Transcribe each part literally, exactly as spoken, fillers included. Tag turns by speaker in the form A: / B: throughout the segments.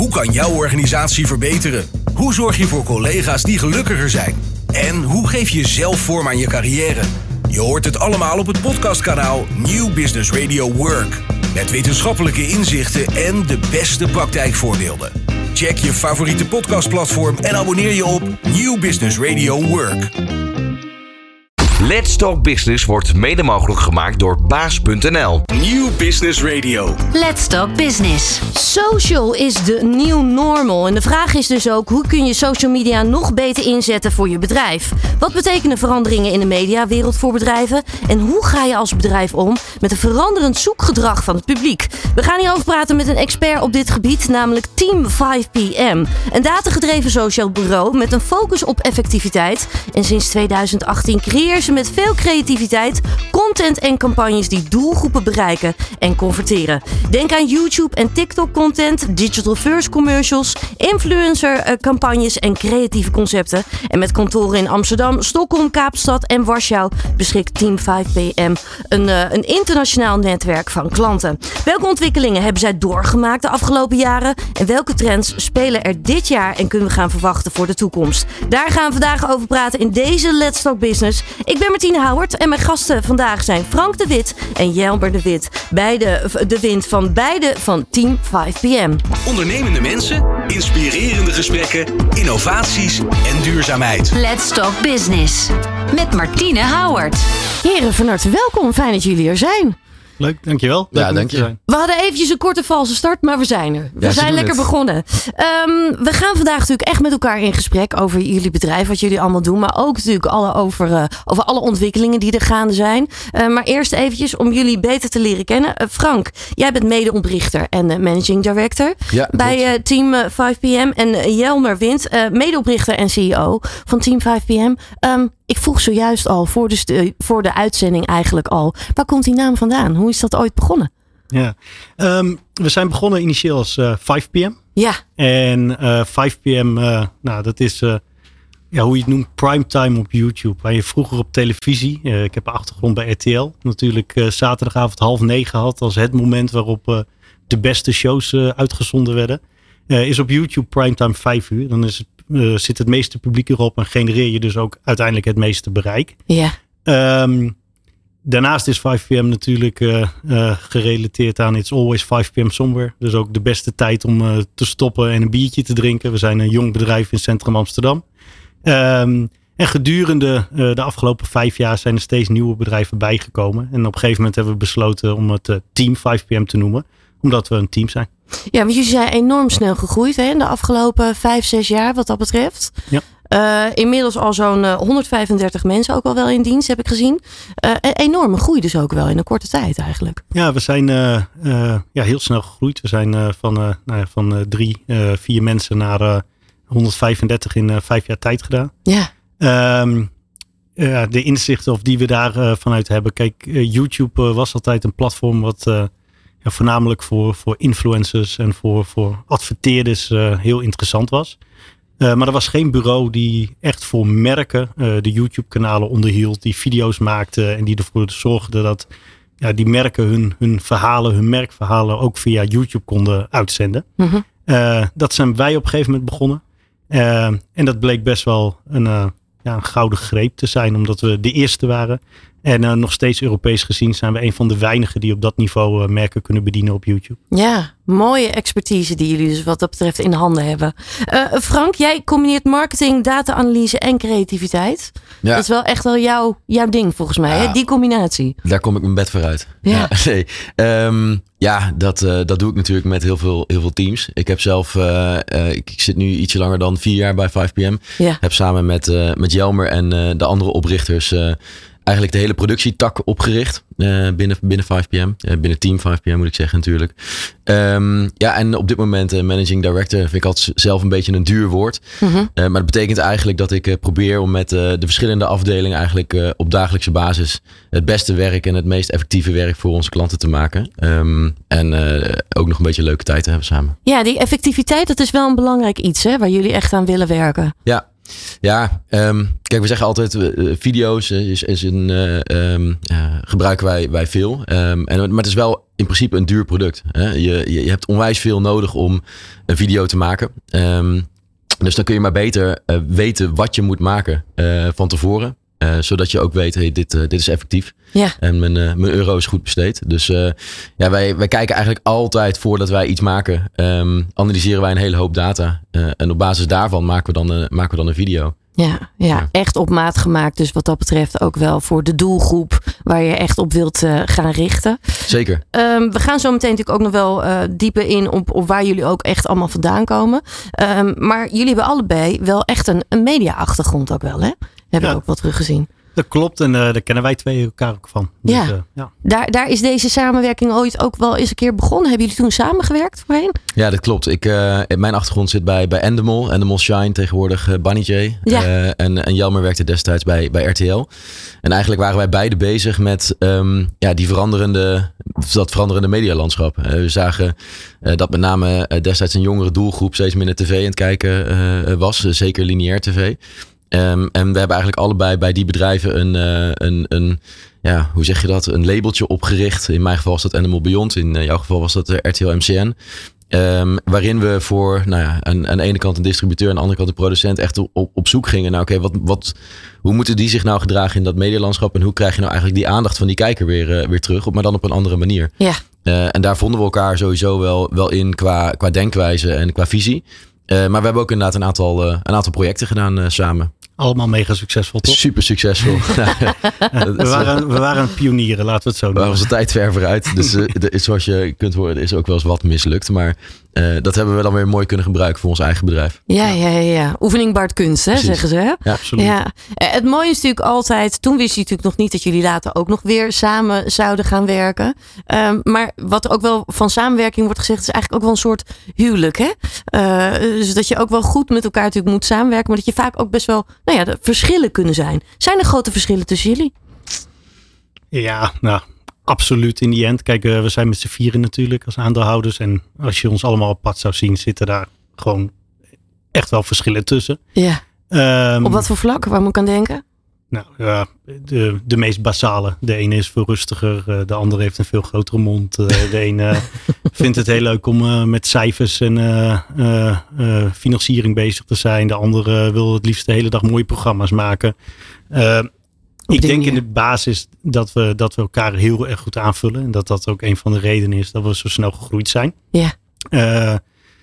A: Hoe kan jouw organisatie verbeteren? Hoe zorg je voor collega's die gelukkiger zijn? En hoe geef je zelf vorm aan je carrière? Je hoort het allemaal op het podcastkanaal New Business Radio Work. Met wetenschappelijke inzichten en de beste praktijkvoorbeelden. Check je favoriete podcastplatform en abonneer je op New Business Radio Work.
B: Let's Talk Business wordt mede mogelijk gemaakt door baas punt n l.
A: New Business Radio.
C: Let's Talk Business.
D: Social is de new normal. En de vraag is dus ook, hoe kun je social media nog beter inzetten voor je bedrijf? Wat betekenen veranderingen in de mediawereld voor bedrijven? En hoe ga je als bedrijf om met een veranderend zoekgedrag van het publiek? We gaan hierover praten met een expert op dit gebied, namelijk Team vijf p m. Een datagedreven social bureau met een focus op effectiviteit. En sinds tweeduizend achttien creëren ze met veel creativiteit content en campagnes die doelgroepen bereiken en converteren. Denk aan YouTube en TikTok content, digital first commercials, influencer campagnes en creatieve concepten. En met kantoren in Amsterdam, Stockholm, Kaapstad en Warschau beschikt Team vijf p m een, uh, een internationaal netwerk van klanten. Welke ontwikkelingen hebben zij doorgemaakt de afgelopen jaren? En welke trends spelen er dit jaar en kunnen we gaan verwachten voor de toekomst? Daar gaan we vandaag over praten in deze Let's Talk Business. Ik ben Martine Houwert en mijn gasten vandaag zijn Frank de Wit en Jelmer de Wit. Beide de Wind van beide van Team vijf p m.
A: Ondernemende mensen, inspirerende gesprekken, innovaties en duurzaamheid.
C: Let's Talk Business met Martine Houwert.
D: Heren, van harte welkom. Fijn dat jullie er zijn.
E: Leuk, dankjewel. Leuk
F: ja, dank je.
D: We hadden eventjes een korte valse start, maar we zijn er. We
F: ja,
D: zijn lekker het. begonnen. Um, we gaan vandaag natuurlijk echt met elkaar in gesprek over jullie bedrijf, wat jullie allemaal doen. Maar ook natuurlijk alle over, uh, over alle ontwikkelingen die er gaande zijn. Uh, maar eerst eventjes om jullie beter te leren kennen. Uh, Frank, jij bent medeoprichter en uh, managing director
F: ja,
D: bij uh, Team uh, vijf p m. En uh, Jelmer Wind, uh, medeoprichter en C E O van Team vijf p m. Um, ik vroeg zojuist al, voor de, stu- voor de uitzending eigenlijk al, waar komt die naam vandaan? Hoe is dat ooit begonnen?
E: Ja, um, we zijn begonnen initieel als uh, vijf p m.
D: Ja.
E: En uh, vijf p m, uh, nou dat is uh, ja, hoe je het noemt, primetime op YouTube. Waar je vroeger op televisie, uh, ik heb een achtergrond bij R T L, natuurlijk uh, zaterdagavond half negen had als het moment waarop uh, de beste shows uh, uitgezonden werden. Uh, is op YouTube primetime vijf uur. Dan is het, uh, zit het meeste publiek erop en genereer je dus ook uiteindelijk het meeste bereik.
D: Ja.
E: Um, Daarnaast is vijf p m natuurlijk uh, uh, gerelateerd aan It's Always vijf p m Somewhere. Dus ook de beste tijd om uh, te stoppen en een biertje te drinken. We zijn een jong bedrijf in Centrum Amsterdam. Um, en gedurende uh, de afgelopen vijf jaar zijn er steeds nieuwe bedrijven bijgekomen. En op een gegeven moment hebben we besloten om het uh, Team vijf p m te noemen. Omdat we een team zijn.
D: Ja, want jullie zijn enorm snel gegroeid hè, in de afgelopen vijf, zes jaar wat dat betreft. Ja. Uh, inmiddels al zo'n uh, honderdvijfendertig mensen ook al wel in dienst, heb ik gezien. Uh, een enorme groei dus ook wel in een korte tijd eigenlijk.
E: Ja, we zijn uh, uh, ja, heel snel gegroeid. We zijn uh, van, uh, nou ja, van uh, drie, uh, vier mensen naar uh, honderdvijfendertig in uh, vijf jaar tijd gedaan.
D: Ja.
E: Um, uh, de inzichten of die we daar uh, vanuit hebben. Kijk, uh, YouTube uh, was altijd een platform wat uh, ja, voornamelijk voor, voor influencers en voor, voor adverteerders uh, heel interessant was. Uh, maar er was geen bureau die echt voor merken uh, de YouTube-kanalen onderhield, die video's maakte en die ervoor zorgde dat ja, die merken hun, hun verhalen, hun merkverhalen ook via YouTube konden uitzenden. Mm-hmm. Uh, dat zijn wij op een gegeven moment begonnen. Uh, en dat bleek best wel een, uh, ja, een gouden greep te zijn, omdat we de eerste waren. En uh, nog steeds Europees gezien zijn we een van de weinigen die op dat niveau uh, merken kunnen bedienen op YouTube.
D: Ja, mooie expertise die jullie dus wat dat betreft in handen hebben. Uh, Frank, jij combineert marketing, data-analyse en creativiteit. Ja. Dat is wel echt wel jouw, jouw ding volgens mij, ja, hè? Die combinatie.
F: Daar kom ik mijn bed voor uit. Ja, ja, nee. um, ja dat, uh, dat doe ik natuurlijk met heel veel, heel veel teams. Ik heb zelf, uh, uh, ik, ik zit nu ietsje langer dan vier jaar bij vijf p m. Ja. Heb samen met, uh, met Jelmer en uh, de andere oprichters Uh, eigenlijk de hele productietak opgericht uh, binnen, binnen vijf p m. Uh, binnen Team vijf p m moet ik zeggen natuurlijk. Um, ja, en op dit moment uh, managing director vind ik altijd zelf een beetje een duur woord. Mm-hmm. Uh, maar dat betekent eigenlijk dat ik uh, probeer om met uh, de verschillende afdelingen eigenlijk uh, op dagelijkse basis het beste werk en het meest effectieve werk voor onze klanten te maken. Um, en uh, ook nog een beetje leuke tijd te hebben samen.
D: Ja, die effectiviteit, dat is wel een belangrijk iets hè, waar jullie echt aan willen werken.
F: Ja. Ja, um, kijk, we zeggen altijd uh, video's is, is een, uh, um, uh, gebruiken wij, wij veel. Um, en, maar het is wel in principe een duur product. Hè? Je, je, je hebt onwijs veel nodig om een video te maken. Um, dus dan kun je maar beter uh, weten wat je moet maken uh, van tevoren. Uh, zodat je ook weet, hey, dit, uh, dit is effectief. Ja. En mijn, uh, mijn euro is goed besteed. Dus uh, ja, wij, wij kijken eigenlijk altijd voordat wij iets maken. Um, analyseren wij een hele hoop data. Uh, en op basis daarvan maken we dan, uh, maken we dan een video.
D: Ja, ja, ja, echt op maat gemaakt. Dus wat dat betreft ook wel voor de doelgroep waar je echt op wilt uh, gaan richten.
F: Zeker.
D: Um, we gaan zo meteen natuurlijk ook nog wel uh, dieper in op, op waar jullie ook echt allemaal vandaan komen. Um, maar jullie hebben allebei wel echt een, een media-achtergrond ook wel, hè? Hebben we ja. ook wat teruggezien.
E: Dat klopt en uh, daar kennen wij twee elkaar ook van. Dus,
D: ja.
E: Uh, ja.
D: Daar, daar is deze samenwerking ooit ook wel eens een keer begonnen. Hebben jullie toen samengewerkt voorheen?
F: Ja, dat klopt. Ik, uh, mijn achtergrond zit bij, bij Endemol. Endemol Shine, tegenwoordig uh, Bunny J. Ja. Uh, en, en Jelmer werkte destijds bij, bij R T L. En eigenlijk waren wij beide bezig met um, ja, die veranderende, dat veranderende medialandschap. Uh, we zagen uh, dat met name uh, destijds een jongere doelgroep steeds minder tv aan het kijken uh, was. Uh, zeker lineair tv. Um, en we hebben eigenlijk allebei bij die bedrijven een, uh, een, een, ja, hoe zeg je dat, een labeltje opgericht. In mijn geval was dat Endemol Beyond, in uh, jouw geval was dat uh, R T L M C N. Um, waarin we voor, nou ja, aan, aan de ene kant een distributeur, aan de andere kant een producent echt op, op zoek gingen naar, oké, okay, wat, wat, hoe moeten die zich nou gedragen in dat medialandschap en hoe krijg je nou eigenlijk die aandacht van die kijker weer, uh, weer terug, maar dan op een andere manier. Ja. Uh, en daar vonden we elkaar sowieso wel, wel in qua, qua denkwijze en qua visie. Uh, maar we hebben ook inderdaad een aantal, uh, een aantal projecten gedaan uh, samen.
E: Allemaal mega succesvol, toch?
F: Super succesvol.
E: we, waren, we waren pionieren, laten we het zo doen.
F: We waren onze tijd ver vooruit. Dus uh, de, zoals je kunt horen, is ook wel eens wat mislukt. Maar uh, dat hebben we dan weer mooi kunnen gebruiken voor ons eigen bedrijf.
D: Ja, ja, ja. Oefening baart kunst, hè, zeggen ze. Hè?
F: Ja, absoluut. Ja.
D: Het mooie is natuurlijk altijd, toen wist je natuurlijk nog niet dat jullie later ook nog weer samen zouden gaan werken. Um, maar wat er ook wel van samenwerking wordt gezegd, is eigenlijk ook wel een soort huwelijk. Hè? Uh, dus dat je ook wel goed met elkaar natuurlijk moet samenwerken, maar dat je vaak ook best wel, nou ja, de verschillen kunnen zijn. Zijn er grote verschillen tussen jullie?
E: Ja, nou, absoluut in die end. Kijk, uh, we zijn met z'n vieren natuurlijk als aandeelhouders. En als je ons allemaal op pad zou zien, zitten daar gewoon echt wel verschillen tussen. Ja. Um,
D: op wat voor vlak? Waar moet ik aan denken?
E: Nou, ja, de, de meest basale. De ene is veel rustiger. Uh, de andere heeft een veel grotere mond. Uh, de ene vindt het heel leuk om uh, met cijfers en uh, uh, uh, financiering bezig te zijn. De andere wil het liefst de hele dag mooie programma's maken. Uh, ik denk in de basis dat we, dat we elkaar heel erg goed aanvullen. En dat dat ook een van de redenen is dat we zo snel gegroeid zijn. Ja. Uh,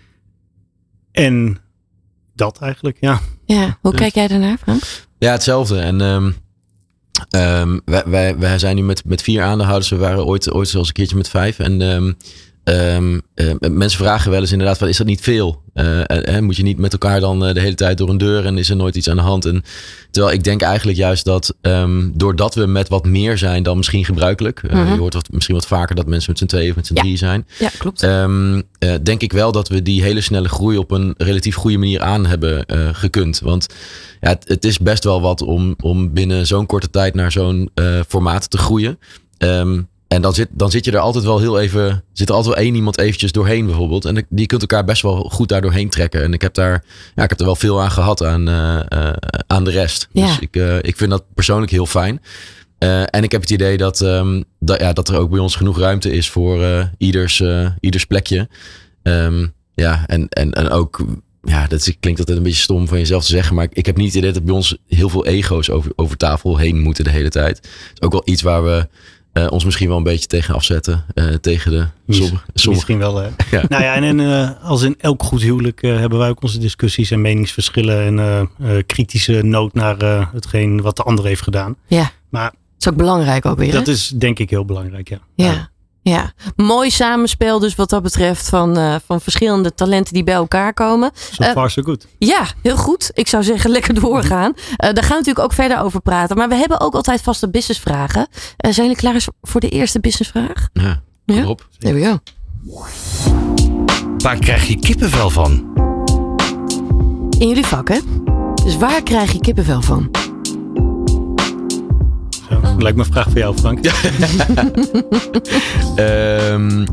E: en dat eigenlijk, ja.
D: Ja, hoe
F: dus,
D: kijk jij daarnaar, Frank?
F: Ja, hetzelfde. En um, um, wij, wij, wij zijn nu met, met vier aandeelhouders. We waren ooit, ooit zelfs een keertje met vijf. En um, um, uh, mensen vragen wel eens inderdaad, van, is dat niet veel? Uh, uh, moet je niet met elkaar dan uh, de hele tijd door een deur en is er nooit iets aan de hand? En, terwijl ik denk eigenlijk juist dat um, doordat we met wat meer zijn dan misschien gebruikelijk. Uh, mm-hmm. Je hoort wat, misschien wat vaker dat mensen met z'n tweeën of met z'n ja. drieën zijn.
D: Ja, klopt.
F: Um, uh, denk ik wel dat we die hele snelle groei op een relatief goede manier aan hebben uh, gekund. Want ja, het, het is best wel wat om, om binnen zo'n korte tijd naar zo'n uh, formaat te groeien. Um, En dan zit, dan zit je er altijd wel heel even, zit er altijd wel één iemand eventjes doorheen bijvoorbeeld. En die kunt elkaar best wel goed daar doorheen trekken. En ik heb daar, ja, ik heb er wel veel aan gehad aan, uh, uh, aan de rest. Ja. Dus ik, uh, ik vind dat persoonlijk heel fijn. Uh, en ik heb het idee dat, um, dat, ja, dat er ook bij ons genoeg ruimte is voor uh, ieders, uh, ieders plekje. Um, ja, en, en, en ook, ja, dat klinkt altijd een beetje stom van jezelf te zeggen. Maar ik, ik heb niet het idee dat bij ons heel veel ego's over, over tafel heen moeten de hele tijd. Het is ook wel iets waar we Uh, ons misschien wel een beetje tegen afzetten. Uh, tegen de sommige.
E: Misschien wel. Hè. Ja. Nou ja, en, en uh, als in elk goed huwelijk uh, hebben wij ook onze discussies en meningsverschillen. En uh, uh, kritische noot naar uh, hetgeen wat de ander heeft gedaan.
D: Ja,
E: maar
D: dat is ook belangrijk ook weer.
E: Dat
D: hè?
E: is denk ik heel belangrijk, ja.
D: Ja. ja. Ja, mooi samenspel dus wat dat betreft van, uh, van verschillende talenten die bij elkaar komen.
E: So far uh, so good.
D: Ja, heel goed. Ik zou zeggen lekker doorgaan. Uh, daar gaan we natuurlijk ook verder over praten. Maar we hebben ook altijd vaste businessvragen. Uh, zijn jullie klaar voor de eerste businessvraag?
F: Ja, kom ja? op.
D: There we go.
A: Waar krijg je kippenvel van?
D: In jullie vak, hè? Dus waar krijg je kippenvel van?
E: Lijkt me een vraag voor jou, Frank.
F: um,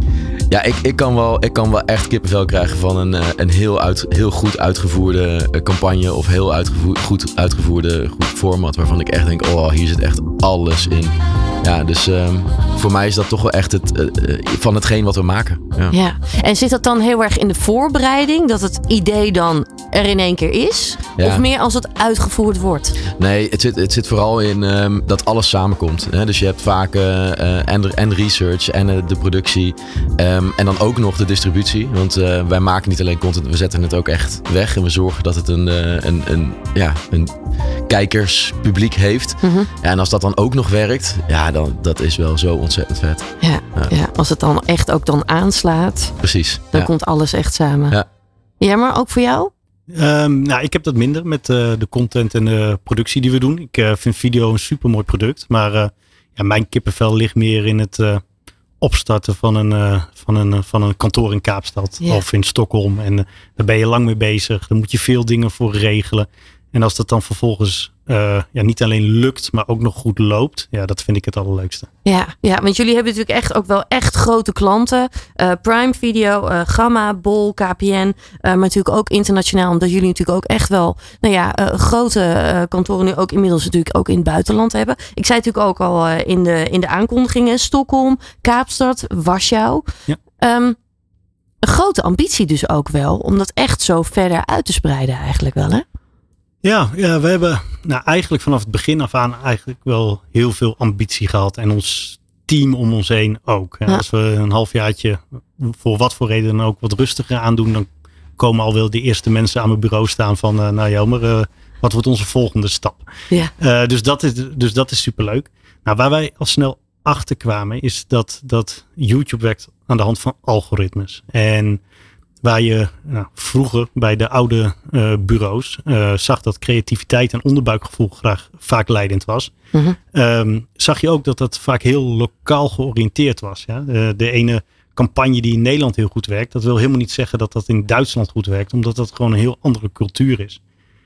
F: Ja, ik, ik, kan wel, ik kan wel echt kippenvel krijgen van een, een heel, uit, heel goed uitgevoerde campagne. Of heel uitgevoer, goed uitgevoerde goed format. Waarvan ik echt denk, oh, hier zit echt alles in. Ja, dus um, voor mij is dat toch wel echt het, uh, van hetgeen wat we maken. Ja.
D: ja, en zit dat dan heel erg in de voorbereiding? Dat het idee dan er in één keer is? Ja. Of meer als het uitgevoerd wordt?
F: Nee, het zit, het zit vooral in um, dat alles samenkomt. Hè? Dus je hebt vaak uh, en, en research en uh, de productie. Um, en dan ook nog de distributie. Want uh, wij maken niet alleen content, we zetten het ook echt weg. En we zorgen dat het een, uh, een, een, ja, een kijkerspubliek heeft. Mm-hmm. Ja, en als dat dan ook nog werkt, ja, dan dat is wel zo ontzettend vet.
D: Ja, ja. ja als het dan echt ook dan aanslaat.
F: Precies.
D: Dan
F: ja.
D: komt alles echt samen.
F: Ja,
D: ja maar ook voor jou?
E: Um, nou, ik heb dat minder met uh, de content en de productie die we doen. Ik uh, vind video een supermooi product. Maar uh, ja, mijn kippenvel ligt meer in het uh, opstarten van een, uh, van, een, van een kantoor in Kaapstad. Ja. Of in Stockholm. En uh, daar ben je lang mee bezig. Daar moet je veel dingen voor regelen. En als dat dan vervolgens uh, ja, niet alleen lukt, maar ook nog goed loopt. Ja, dat vind ik het allerleukste.
D: Ja, ja, want jullie hebben natuurlijk echt ook wel echt grote klanten. Uh, Prime Video, uh, Gamma, Bol, K P N. Uh, maar natuurlijk ook internationaal. Omdat jullie natuurlijk ook echt wel nou ja, uh, grote uh, kantoren nu ook inmiddels natuurlijk ook in het buitenland hebben. Ik zei natuurlijk ook al uh, in, de, in de aankondigingen. Stockholm, Kaapstad, Warschau. Ja. Um, een grote ambitie dus ook wel. Om dat echt zo verder uit te spreiden eigenlijk wel, hè?
E: Ja, ja, we hebben nou, eigenlijk vanaf het begin af aan eigenlijk wel heel veel ambitie gehad. En ons team om ons heen ook. Ja, ja. Als we een halfjaartje voor wat voor reden dan ook wat rustiger aandoen, dan komen al wel de eerste mensen aan mijn bureau staan van uh, nou Jelmer, uh, wat wordt onze volgende stap? Ja. Uh, dus, dat is, dus dat is superleuk. Nou, waar wij al snel achter kwamen is dat, dat YouTube werkt aan de hand van algoritmes. En waar je nou, vroeger bij de oude uh, bureaus uh, zag dat creativiteit en onderbuikgevoel graag vaak leidend was. Mm-hmm. Um, zag je ook dat dat vaak heel lokaal georiënteerd was. Ja? De, de ene campagne die in Nederland heel goed werkt, dat wil helemaal niet zeggen dat dat in Duitsland goed werkt. Omdat dat gewoon een heel andere cultuur is.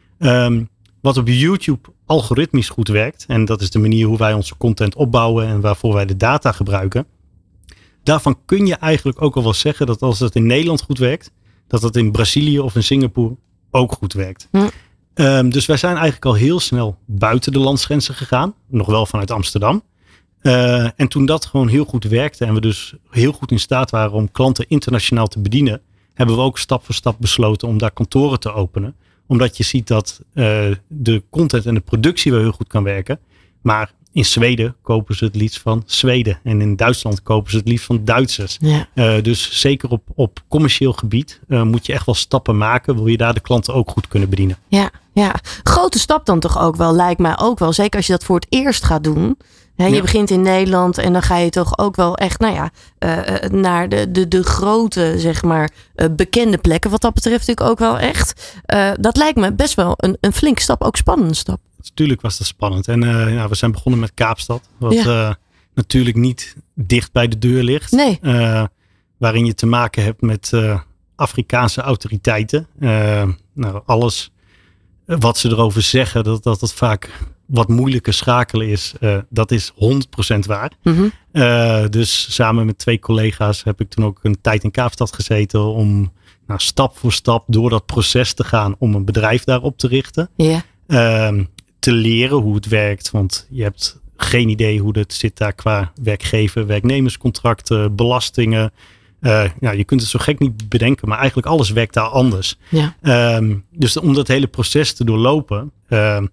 E: Um, wat op YouTube algoritmisch goed werkt, en dat is de manier hoe wij onze content opbouwen en waarvoor wij de data gebruiken. Daarvan kun je eigenlijk ook al wel zeggen dat als het in Nederland goed werkt, dat het in Brazilië of in Singapore ook goed werkt. Hm. Um, dus wij zijn eigenlijk al heel snel buiten de landsgrenzen gegaan. Nog wel vanuit Amsterdam. Uh, en toen dat gewoon heel goed werkte en we dus heel goed in staat waren om klanten internationaal te bedienen, hebben we ook stap voor stap besloten om daar kantoren te openen. Omdat je ziet dat uh, de content en de productie wel heel goed kan werken. Maar in Zweden kopen ze het liefst van Zweden. En in Duitsland kopen ze het liefst van Duitsers. Ja. Uh, dus zeker op, op commercieel gebied uh, moet je echt wel stappen maken. Wil je daar de klanten ook goed kunnen bedienen.
D: Ja, ja, grote stap dan toch ook wel. Lijkt mij ook wel. Zeker als je dat voor het eerst gaat doen. He, je ja. begint in Nederland en dan ga je toch ook wel echt nou ja, uh, naar de, de, de grote zeg maar, uh, bekende plekken. Wat dat betreft natuurlijk ook wel echt. Uh, dat lijkt me best wel een, een flinke stap. Ook spannende stap.
E: Natuurlijk was dat spannend. En uh, ja, we zijn begonnen met Kaapstad. Wat ja. uh, natuurlijk niet dicht bij de deur ligt.
D: Nee.
E: Uh, waarin je te maken hebt met uh, Afrikaanse autoriteiten. Uh, nou, alles wat ze erover zeggen, dat dat, dat vaak wat moeilijker schakelen is. Uh, dat is honderd procent waar. Mm-hmm. Uh, dus samen met twee collega's heb ik toen ook een tijd in Kaapstad gezeten om nou, stap voor stap door dat proces te gaan om een bedrijf daarop te richten.
D: Ja.
E: Uh, te leren hoe het werkt. Want je hebt geen idee hoe het zit daar qua werkgever, werknemerscontracten, belastingen. Uh, ja, je kunt het zo gek niet bedenken, maar eigenlijk alles werkt daar anders. Ja. Um, dus om dat hele proces te doorlopen uh,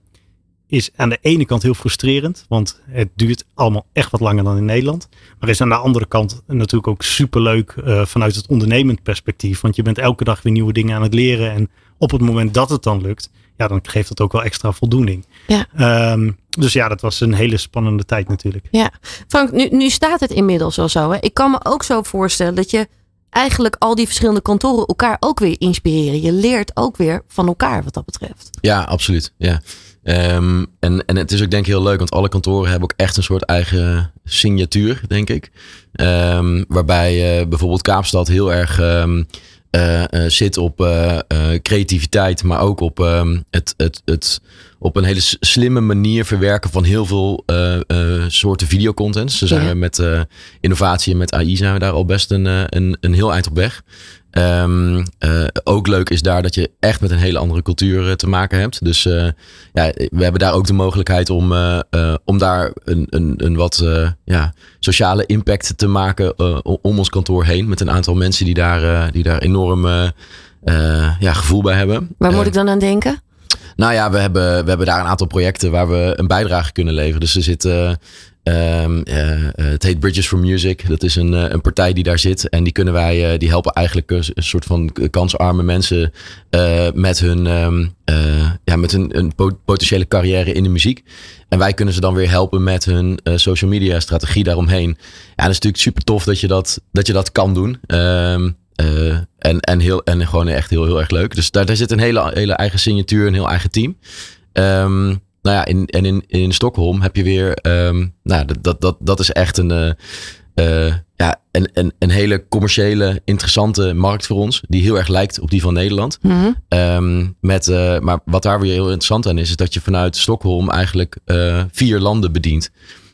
E: is aan de ene kant heel frustrerend. Want het duurt allemaal echt wat langer dan in Nederland. Maar is aan de andere kant natuurlijk ook superleuk uh, vanuit het ondernemend perspectief. Want je bent elke dag weer nieuwe dingen aan het leren. En op het moment dat het dan lukt, ja, dan geeft dat ook wel extra voldoening. Ja. Um, dus ja, dat was een hele spannende tijd natuurlijk.
D: Ja, Frank, nu, nu staat het inmiddels al zo. Hè? Ik kan me ook zo voorstellen dat je eigenlijk al die verschillende kantoren elkaar ook weer inspireren. Je leert ook weer van elkaar wat dat betreft.
F: Ja, absoluut. Ja. Um, en, en het is ook denk ik heel leuk, want alle kantoren hebben ook echt een soort eigen signatuur, denk ik. Um, waarbij uh, bijvoorbeeld Kaapstad heel erg Um, uh, uh, zit op uh, uh, creativiteit, maar ook op um, het, het, het op een hele slimme manier verwerken van heel veel uh, uh, soorten videocontent. Dus zijn ja. we met uh, innovatie en met A I zijn we daar al best een, uh, een, een heel eind op weg. Um, uh, ook leuk is daar dat je echt met een hele andere cultuur uh, te maken hebt. Dus uh, ja, we hebben daar ook de mogelijkheid om, uh, uh, om daar een, een, een wat uh, ja, sociale impact te maken uh, om ons kantoor heen. Met een aantal mensen die daar, uh, die daar enorm uh, uh, ja, gevoel bij hebben.
D: Waar moet
F: uh,
D: ik dan aan denken?
F: Nou ja, we hebben, we hebben daar een aantal projecten waar we een bijdrage kunnen leveren. Dus er zitten... Um, uh, uh, het heet Bridges for Music. Dat is een, uh, een partij die daar zit. En die kunnen wij, uh, die helpen eigenlijk een, een soort van kansarme mensen uh, met hun, um, uh, ja, met hun een potentiële carrière in de muziek. En wij kunnen ze dan weer helpen met hun uh, social media strategie daaromheen. Ja, dat is natuurlijk super tof dat je dat, dat, je dat kan doen. Um, uh, en, en, heel, en gewoon echt heel, heel erg leuk. Dus daar, daar zit een hele, hele eigen signatuur, een heel eigen team. Um, Nou ja, in, en in, in Stockholm heb je weer, um, nou, dat, dat, dat, dat is echt een, uh, uh, ja, een, een, een hele commerciële, interessante markt voor ons. Die heel erg lijkt op die van Nederland. Mm-hmm. Um, met, uh, maar wat daar weer heel interessant aan is, is dat je vanuit Stockholm eigenlijk uh, vier landen bedient.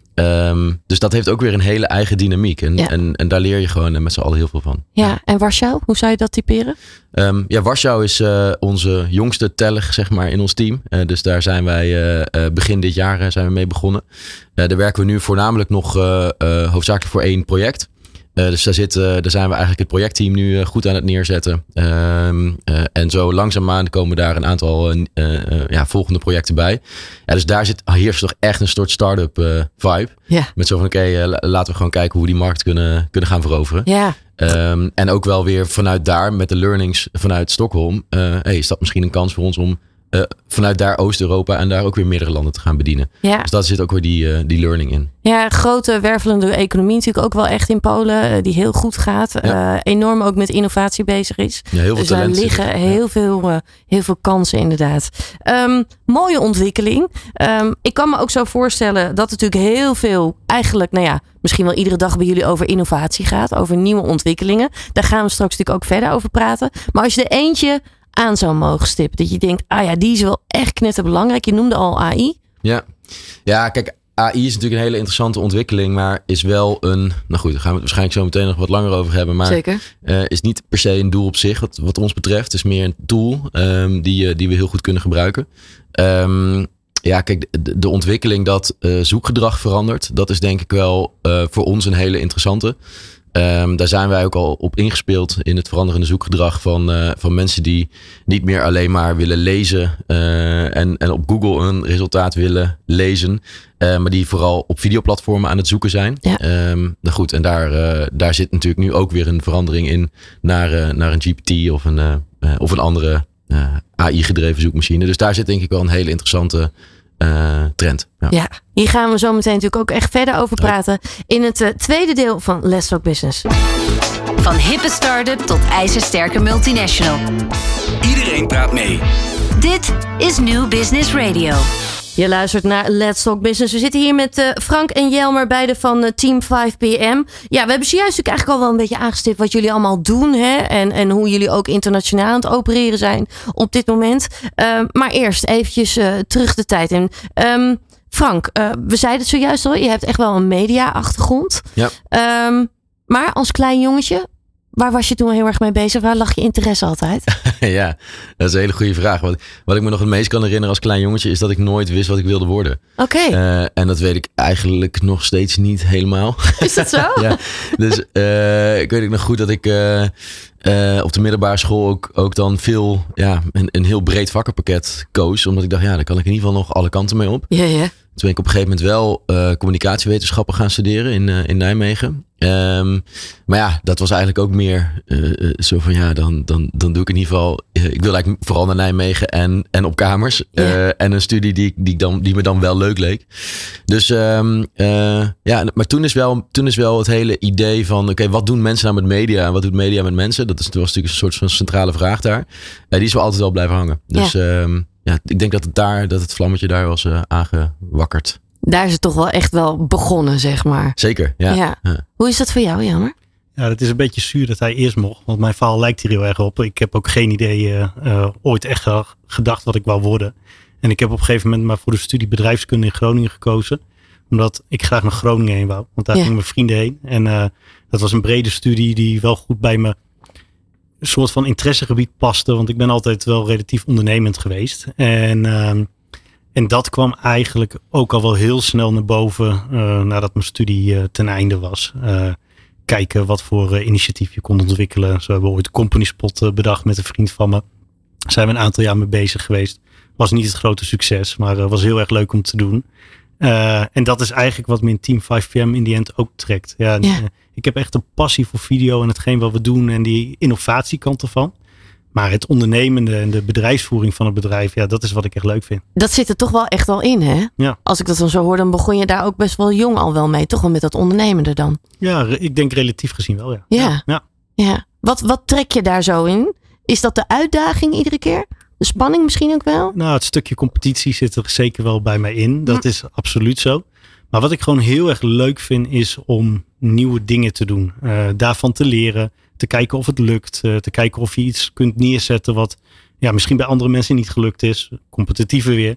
F: Um, dus dat heeft ook weer een hele eigen dynamiek. En, ja. en, en daar leer je gewoon met z'n allen heel veel van.
D: Ja, en Warschau, hoe zou je dat typeren?
F: Um, ja, Warschau is uh, onze jongste teller, zeg maar, in ons team. Uh, dus daar zijn wij uh, uh, begin dit jaar uh, zijn we mee begonnen. Uh, daar werken we nu voornamelijk nog uh, uh, hoofdzakelijk voor één project. Uh, dus daar, zit, uh, daar zijn we eigenlijk het projectteam nu uh, goed aan het neerzetten. Um, uh, en zo langzaamaan komen daar een aantal uh, uh, ja, volgende projecten bij. Ja, dus daar zit, heerst toch echt een soort start-up uh, vibe. Ja. Met zo van oké, okay, uh, laten we gewoon kijken hoe we die markt kunnen, kunnen gaan veroveren.
D: Ja.
F: Um, en ook wel weer vanuit daar, met de learnings vanuit Stockholm. Uh, hey, is dat misschien een kans voor ons om uh, vanuit daar Oost-Europa en daar ook weer meerdere landen te gaan bedienen. Ja. Dus daar zit ook weer die, uh, die learning in.
D: Ja, grote wervelende economie natuurlijk ook wel echt in Polen. Uh, die heel goed gaat. Ja. Uh, enorm ook met innovatie bezig is.
F: Ja, heel veel
D: dus
F: talent.
D: daar liggen ja. heel, veel, uh, heel veel kansen inderdaad. Um, mooie ontwikkeling. Um, ik kan me ook zo voorstellen dat natuurlijk heel veel eigenlijk, nou ja, misschien wel iedere dag bij jullie over innovatie gaat. Over nieuwe ontwikkelingen. Daar gaan we straks natuurlijk ook verder over praten. Maar als je er eentje aan zou mogen stippen. Dat je denkt, ah ja, die is wel echt knetterbelangrijk. Je noemde al A I.
F: Ja, ja kijk, A I is natuurlijk een hele interessante ontwikkeling, maar is wel een, nou goed, daar gaan we het waarschijnlijk zo meteen nog wat langer over hebben, maar
D: Zeker.
F: Uh, is niet per se een doel op zich, wat, wat ons betreft. Het is meer een tool um, die, uh, die we heel goed kunnen gebruiken. Um, ja, kijk, de, de ontwikkeling dat uh, zoekgedrag verandert, dat is denk ik wel uh, voor ons een hele interessante. Um, daar zijn wij ook al op ingespeeld in het veranderende zoekgedrag van, uh, van mensen die niet meer alleen maar willen lezen uh, en, en op Google een resultaat willen lezen, uh, maar die vooral op videoplatformen aan het zoeken zijn. Ja. Um, nou goed, en daar, uh, daar zit natuurlijk nu ook weer een verandering in naar, uh, naar een G P T of een, uh, uh, of een andere uh, A I-gedreven zoekmachine. Dus daar zit denk ik wel een hele interessante Uh, trend. Ja.
D: ja, hier gaan we zo meteen natuurlijk ook echt verder over praten in het uh, tweede deel van Let's Talk Business.
C: Van hippe start-up tot ijzersterke multinational.
A: Iedereen praat mee.
C: Dit is New Business Radio.
D: Je luistert naar Let's Talk Business. We zitten hier met uh, Frank en Jelmer, beide van uh, Team vijf P M. Ja, we hebben zojuist natuurlijk eigenlijk al wel een beetje aangestipt wat jullie allemaal doen. Hè? En, en hoe jullie ook internationaal aan het opereren zijn op dit moment. Uh, maar eerst eventjes uh, terug de tijd in. Um, Frank, uh, we zeiden het zojuist al. Je hebt echt wel een media-achtergrond.
F: Ja.
D: Um, maar als klein jongetje, waar was je toen heel erg mee bezig? Waar lag je interesse altijd?
F: Ja, dat is een hele goede vraag. Wat, wat ik me nog het meest kan herinneren als klein jongetje is dat ik nooit wist wat ik wilde worden.
D: Oké. Okay.
F: Uh, en dat weet ik eigenlijk nog steeds niet helemaal.
D: Is dat zo?
F: Ja, dus uh, ik weet nog goed dat ik uh, uh, op de middelbare school ook, ook dan veel, ja, een, een heel breed vakkenpakket koos. Omdat ik dacht, ja, daar kan ik in ieder geval nog alle kanten mee op.
D: Ja, ja.
F: Toen ben ik op een gegeven moment wel uh, communicatiewetenschappen gaan studeren in, uh, in Nijmegen. Um, maar ja, dat was eigenlijk ook meer uh, uh, zo van ja, dan, dan, dan doe ik in ieder geval. Uh, ik wil eigenlijk vooral naar Nijmegen en, en op kamers. Uh, yeah. En een studie die, die, dan, die me dan wel leuk leek. Dus um, uh, ja, maar toen is, wel, toen is wel het hele idee van oké, okay, wat doen mensen nou met media en wat doet media met mensen? Dat is, was natuurlijk een soort van centrale vraag daar. Uh, die is wel altijd wel blijven hangen. Dus yeah. um, ja, ik denk dat het daar, dat het vlammetje daar was uh, aangewakkerd.
D: Daar is het toch wel echt wel begonnen, zeg maar.
F: Zeker, ja.
D: ja. ja. Hoe is dat voor jou, Jelmer?
E: Ja, het is een beetje zuur dat hij eerst mocht. Want mijn verhaal lijkt hier heel erg op. Ik heb ook geen idee uh, uh, ooit echt gedacht wat ik wou worden. En ik heb op een gegeven moment maar voor de studie bedrijfskunde in Groningen gekozen. Omdat ik graag naar Groningen heen wou. Want daar ja. gingen mijn vrienden heen. En uh, dat was een brede studie die wel goed bij me een soort van interessegebied paste. Want ik ben altijd wel relatief ondernemend geweest. En, uh, en dat kwam eigenlijk ook al wel heel snel naar boven uh, nadat mijn studie uh, ten einde was. Uh, kijken wat voor uh, initiatief je kon ontwikkelen. Zo hebben we ooit Company Spot uh, bedacht met een vriend van me. Daar zijn we een aantal jaar mee bezig geweest. Was niet het grote succes, maar uh, was heel erg leuk om te doen. Uh, en dat is eigenlijk wat me in Team vijf P M in die end ook trekt. Ja, ja. Uh, ik heb echt een passie voor video en hetgeen wat we doen en die innovatiekant ervan. Maar het ondernemende en de bedrijfsvoering van het bedrijf, ja, dat is wat ik echt leuk vind.
D: Dat zit er toch wel echt wel in, hè?
E: Ja.
D: Als ik dat dan zo hoor, dan begon je daar ook best wel jong al wel mee. Toch wel met dat ondernemende dan?
E: Ja, ik denk relatief gezien wel, ja.
D: Ja. ja. ja. Wat, wat trek je daar zo in? Is dat de uitdaging iedere keer? De spanning misschien ook wel?
E: Nou, het stukje competitie zit er zeker wel bij mij in. Dat hm. is absoluut zo. Maar wat ik gewoon heel erg leuk vind, is om nieuwe dingen te doen. Uh, daarvan te leren. Te kijken of het lukt. Uh, te kijken of je iets kunt neerzetten wat ja, misschien bij andere mensen niet gelukt is. Competitiever weer.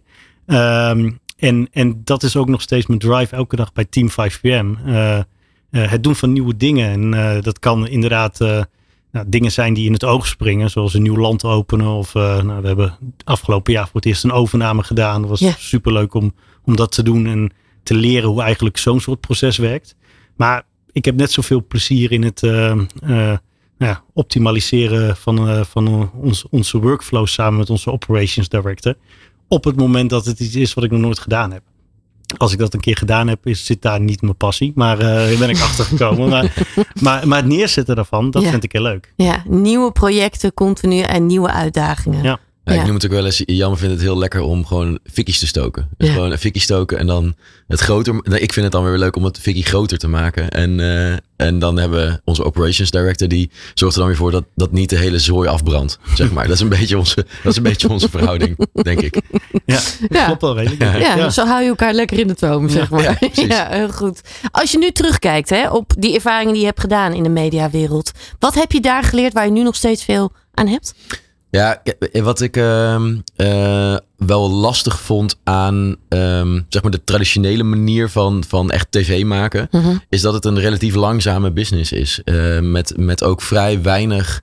E: Um, en, en dat is ook nog steeds mijn drive elke dag bij Team vijf P M. Uh, uh, het doen van nieuwe dingen. En uh, dat kan inderdaad uh, nou, dingen zijn die in het oog springen. Zoals een nieuw land openen. Of uh, nou, we hebben afgelopen jaar voor het eerst een overname gedaan. Dat was yeah. superleuk om, om dat te doen. En te leren hoe eigenlijk zo'n soort proces werkt. Maar ik heb net zoveel plezier in het uh, uh, ja, optimaliseren van, uh, van ons, onze workflow samen met onze operations director. Op het moment dat het iets is wat ik nog nooit gedaan heb. Als ik dat een keer gedaan heb, is, zit daar niet mijn passie. Maar uh, daar ben ik achter gekomen. maar, maar, maar het neerzetten daarvan, dat ja. vind ik heel leuk.
D: Ja, nieuwe projecten continu en nieuwe uitdagingen.
E: Ja.
F: Ja, ik noem het ook wel eens, Jan vindt het heel lekker om gewoon fikkies te stoken. Dus ja. gewoon een fikkie stoken en dan het groter. Ik vind het dan weer leuk om het fikkie groter te maken. En, uh, en dan hebben we onze operations director, die zorgt er dan weer voor dat, dat niet de hele zooi afbrandt. Zeg maar. Dat is een beetje onze, dat is een beetje onze verhouding, denk ik.
E: Ja, dat klopt wel redelijk.
D: Ja, ja, ja, zo hou je elkaar lekker in de toom, zeg maar. Ja, ja, heel goed. Als je nu terugkijkt hè, op die ervaringen die je hebt gedaan in de mediawereld. Wat heb je daar geleerd waar je nu nog steeds veel aan hebt?
F: Ja, wat ik uh, uh, wel lastig vond aan um, zeg maar de traditionele manier van, van echt tv maken, mm-hmm. is dat het een relatief langzame business is. Uh, met, met ook vrij weinig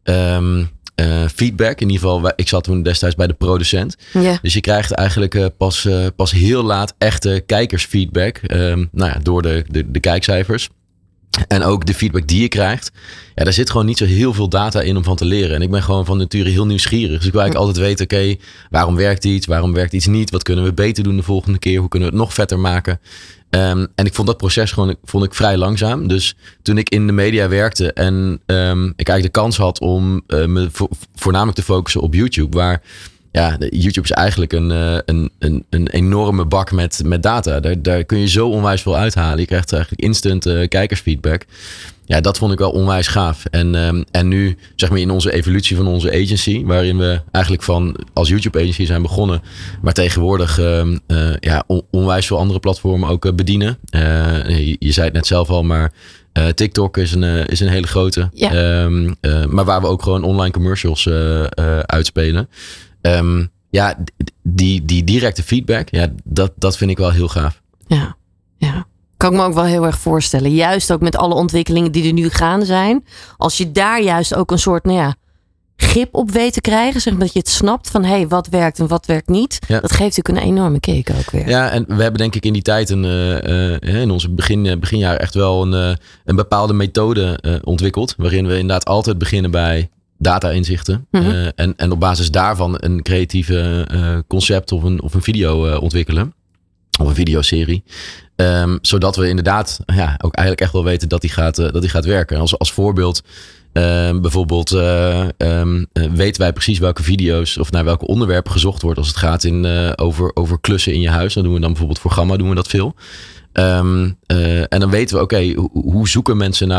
F: um, uh, feedback. In ieder geval, ik zat toen destijds bij de producent. Yeah. Dus je krijgt eigenlijk uh, pas, uh, pas heel laat echte kijkersfeedback. Um, nou ja, door de, de, de kijkcijfers. En ook de feedback die je krijgt. Ja, daar zit gewoon niet zo heel veel data in om van te leren. En ik ben gewoon van nature heel nieuwsgierig. Dus ik wil eigenlijk altijd weten, oké, okay, waarom werkt iets? Waarom werkt iets niet? Wat kunnen we beter doen de volgende keer? Hoe kunnen we het nog vetter maken? Um, en ik vond dat proces gewoon vond ik vrij langzaam. Dus toen ik in de media werkte en um, ik eigenlijk de kans had om uh, me vo- voornamelijk te focussen op YouTube, waar ja, YouTube is eigenlijk een, een, een, een enorme bak met, met data. Daar, daar kun je zo onwijs veel uithalen. Je krijgt eigenlijk instant uh, kijkersfeedback. Ja, dat vond ik wel onwijs gaaf. En, um, en nu, zeg maar in onze evolutie van onze agency, waarin we eigenlijk van als YouTube agency zijn begonnen, maar tegenwoordig um, uh, ja, on, onwijs veel andere platformen ook uh, bedienen. Uh, je, je zei het net zelf al, maar Uh, TikTok is een, uh, is een hele grote. Ja. Um, uh, maar waar we ook gewoon online commercials uh, uh, uitspelen. Um, ja, die, die directe feedback, ja, dat, dat vind ik wel heel gaaf.
D: Ja, ja. Kan ik me ook wel heel erg voorstellen. Juist ook met alle ontwikkelingen die er nu gaande zijn. Als je daar juist ook een soort, nou ja, grip op weet te krijgen. Zeg maar dat je het snapt van, hé, hey, wat werkt en wat werkt niet. Ja. Dat geeft natuurlijk een enorme kick ook weer.
F: Ja, en we hebben denk ik in die tijd, een, uh, uh, in onze begin, beginjaar echt wel een, uh, een bepaalde methode uh, ontwikkeld. Waarin we inderdaad altijd beginnen bij data-inzichten. Mm-hmm. Uh, en, en op basis daarvan een creatieve uh, concept of een, of een video uh, ontwikkelen. Of een videoserie. Um, zodat we inderdaad ja, ook eigenlijk echt wel weten dat die gaat, uh, dat die gaat werken. Als, als voorbeeld, uh, bijvoorbeeld uh, um, uh, weten wij precies welke video's of naar welke onderwerpen gezocht wordt als het gaat in, uh, over, over klussen in je huis. Dan doen we dan bijvoorbeeld voor Gamma doen we dat veel. Um, uh, en dan weten we, oké, okay, hoe, hoe zoeken mensen nou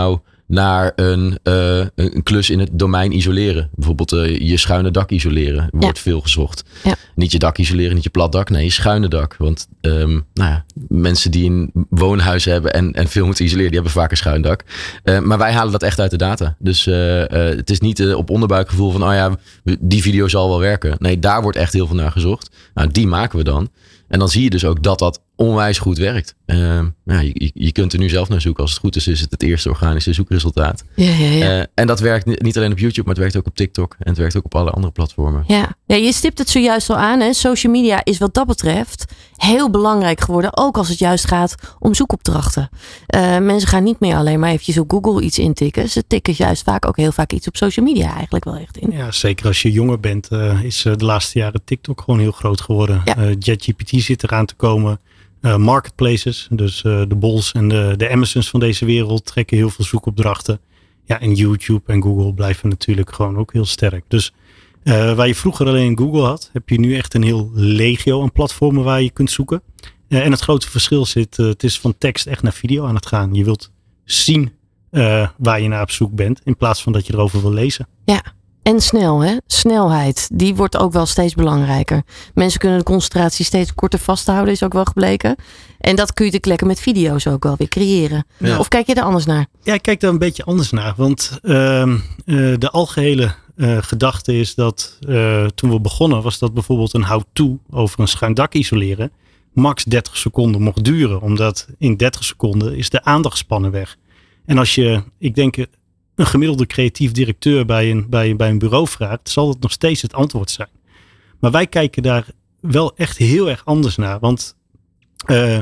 F: naar een, uh, een klus in het domein isoleren. Bijvoorbeeld uh, je schuine dak isoleren. Wordt ja. veel gezocht. Ja. Niet je dak isoleren, niet je plat dak. Nee, je schuine dak. Want um, nou ja, mensen die een woonhuis hebben en, en veel moeten isoleren, die hebben vaak een schuin dak. Uh, maar wij halen dat echt uit de data. Dus uh, uh, het is niet uh, op onderbuikgevoel van, oh ja, die video zal wel werken. Nee, daar wordt echt heel veel naar gezocht. Nou, die maken we dan. En dan zie je dus ook dat dat onwijs goed werkt. Uh, ja, je, je kunt er nu zelf naar zoeken. Als het goed is, is het het eerste organische zoekresultaat. Ja, ja, ja. Uh, en dat werkt niet alleen op YouTube, maar het werkt ook op TikTok. En het werkt ook op alle andere platformen.
D: Ja, ja je stipt het zojuist al aan. Hè? Social media is wat dat betreft heel belangrijk geworden. Ook als het juist gaat om zoekopdrachten. Uh, mensen gaan niet meer alleen maar eventjes op Google iets intikken. Ze tikken juist vaak ook heel vaak iets op social media eigenlijk wel echt in.
E: Ja, zeker als je jonger bent uh, is uh, de laatste jaren TikTok gewoon heel groot geworden. Ja. Uh, ChatGPT zit eraan te komen. Uh, marketplaces, dus uh, de Bols en de, de Amazons van deze wereld trekken heel veel zoekopdrachten. Ja, en YouTube en Google blijven natuurlijk gewoon ook heel sterk. Dus uh, waar je vroeger alleen Google had, heb je nu echt een heel legio aan platformen waar je kunt zoeken. Uh, en het grote verschil zit, uh, het is van tekst echt naar video aan het gaan. Je wilt zien uh, waar je naar op zoek bent, in plaats van dat je erover wil lezen.
D: Ja. En snel, hè? Snelheid. Die wordt ook wel steeds belangrijker. Mensen kunnen de concentratie steeds korter vasthouden, is ook wel gebleken. En dat kun je natuurlijk lekker met video's ook wel weer creëren. Ja. Of kijk je er anders naar?
E: Ja, ik kijk daar een beetje anders naar. Want uh, uh, de algehele uh, gedachte is dat uh, toen we begonnen, was dat bijvoorbeeld een how-to over een schuin dak isoleren max dertig seconden mocht duren. Omdat in dertig seconden is de aandachtspannen weg. En als je, ik denk, een gemiddelde creatief directeur bij een, bij, bij een bureau vraagt, zal dat nog steeds het antwoord zijn. Maar wij kijken daar wel echt heel erg anders naar. Want uh,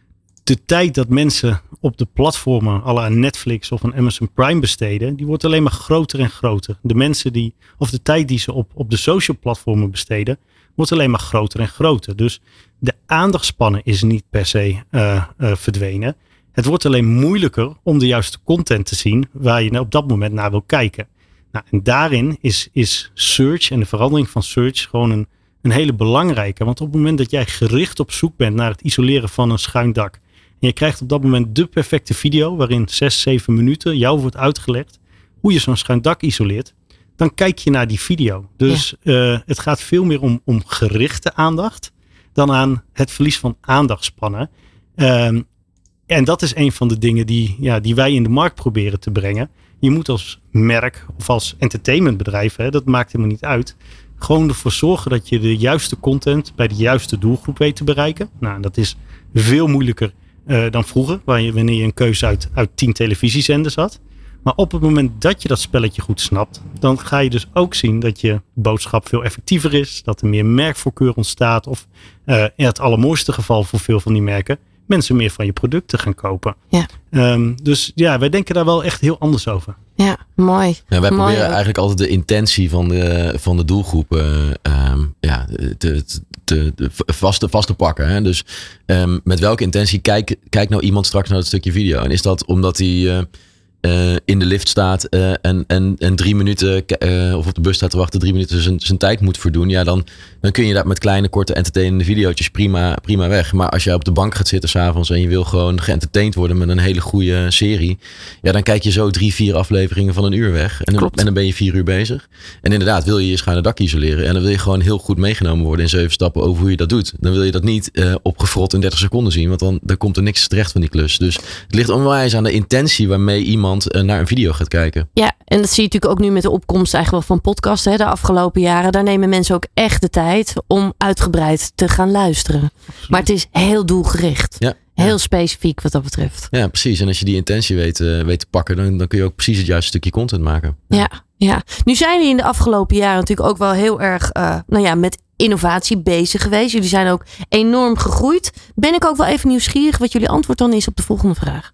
E: de tijd dat mensen op de platformen à la Netflix of een Amazon Prime besteden, die wordt alleen maar groter en groter. De mensen die, of de tijd die ze op, op de social platformen besteden, wordt alleen maar groter en groter. Dus de aandachtspannen is niet per se uh, uh, verdwenen. Het wordt alleen moeilijker om de juiste content te zien waar je op dat moment naar wil kijken. Nou, en daarin is, is search en de verandering van search gewoon een, een hele belangrijke. Want op het moment dat jij gericht op zoek bent naar het isoleren van een schuin dak. En je krijgt op dat moment de perfecte video waarin zes, zeven minuten jou wordt uitgelegd hoe je zo'n schuin dak isoleert. Dan kijk je naar die video. Dus ja. uh, het gaat veel meer om, om gerichte aandacht dan aan het verlies van aandachtspannen. Um, En dat is een van de dingen die, ja, die wij in de markt proberen te brengen. Je moet als merk of als entertainmentbedrijf, hè, dat maakt helemaal niet uit, gewoon ervoor zorgen dat je de juiste content bij de juiste doelgroep weet te bereiken. Nou, dat is veel moeilijker uh, dan vroeger, waar je, wanneer je een keuze uit, uit tien televisiezenders had. Maar op het moment dat je dat spelletje goed snapt, dan ga je dus ook zien dat je boodschap veel effectiever is, dat er meer merkvoorkeur ontstaat of uh, in het allermooiste geval voor veel van die merken, mensen meer van je producten gaan kopen. Ja. Um, dus ja, wij denken daar wel echt heel anders over.
D: Ja, mooi.
F: Ja, wij
D: mooi
F: proberen
D: ook.
F: eigenlijk altijd de intentie van de, van de doelgroep uh, um, ja, te, te, te, vast, te, vast te pakken. Hè? Dus um, met welke intentie kijkt kijk nou iemand straks naar het stukje video? En is dat omdat hij uh, uh, in de lift staat uh, en, en, en drie minuten uh, of op de bus staat te wachten, drie minuten zijn, zijn tijd moet verdoen? Ja, dan, dan kun je dat met kleine, korte, entertainende video's prima, prima weg. Maar als jij op de bank gaat zitten 's avonds en je wil gewoon geëntertained worden met een hele goede serie, ja, dan kijk je zo drie, vier afleveringen van een uur weg. En dan, en dan ben je vier uur bezig. En inderdaad, wil je je schuine dak isoleren en dan wil je gewoon heel goed meegenomen worden in zeven stappen over hoe je dat doet. Dan wil je dat niet uh, opgefrot in dertig seconden zien, want dan, dan komt er niks terecht van die klus. Dus het ligt onwijs aan de intentie waarmee iemand uh, naar een video gaat kijken.
D: Ja, en dat zie je natuurlijk ook nu met de opkomst eigenlijk wel van podcasts, hè, de afgelopen jaren. Daar nemen mensen ook echt de tijd om uitgebreid te gaan luisteren. Maar het is heel doelgericht. Ja. Heel ja. specifiek wat dat betreft.
F: Ja, precies. En als je die intentie weet, uh, weet te pakken, dan, dan kun je ook precies het juiste stukje content maken.
D: Ja, ja. ja. Nu zijn jullie in de afgelopen jaren natuurlijk ook wel heel erg uh, nou ja, met innovatie bezig geweest. Jullie zijn ook enorm gegroeid. Ben ik ook wel even nieuwsgierig wat jullie antwoord dan is op de volgende vraag.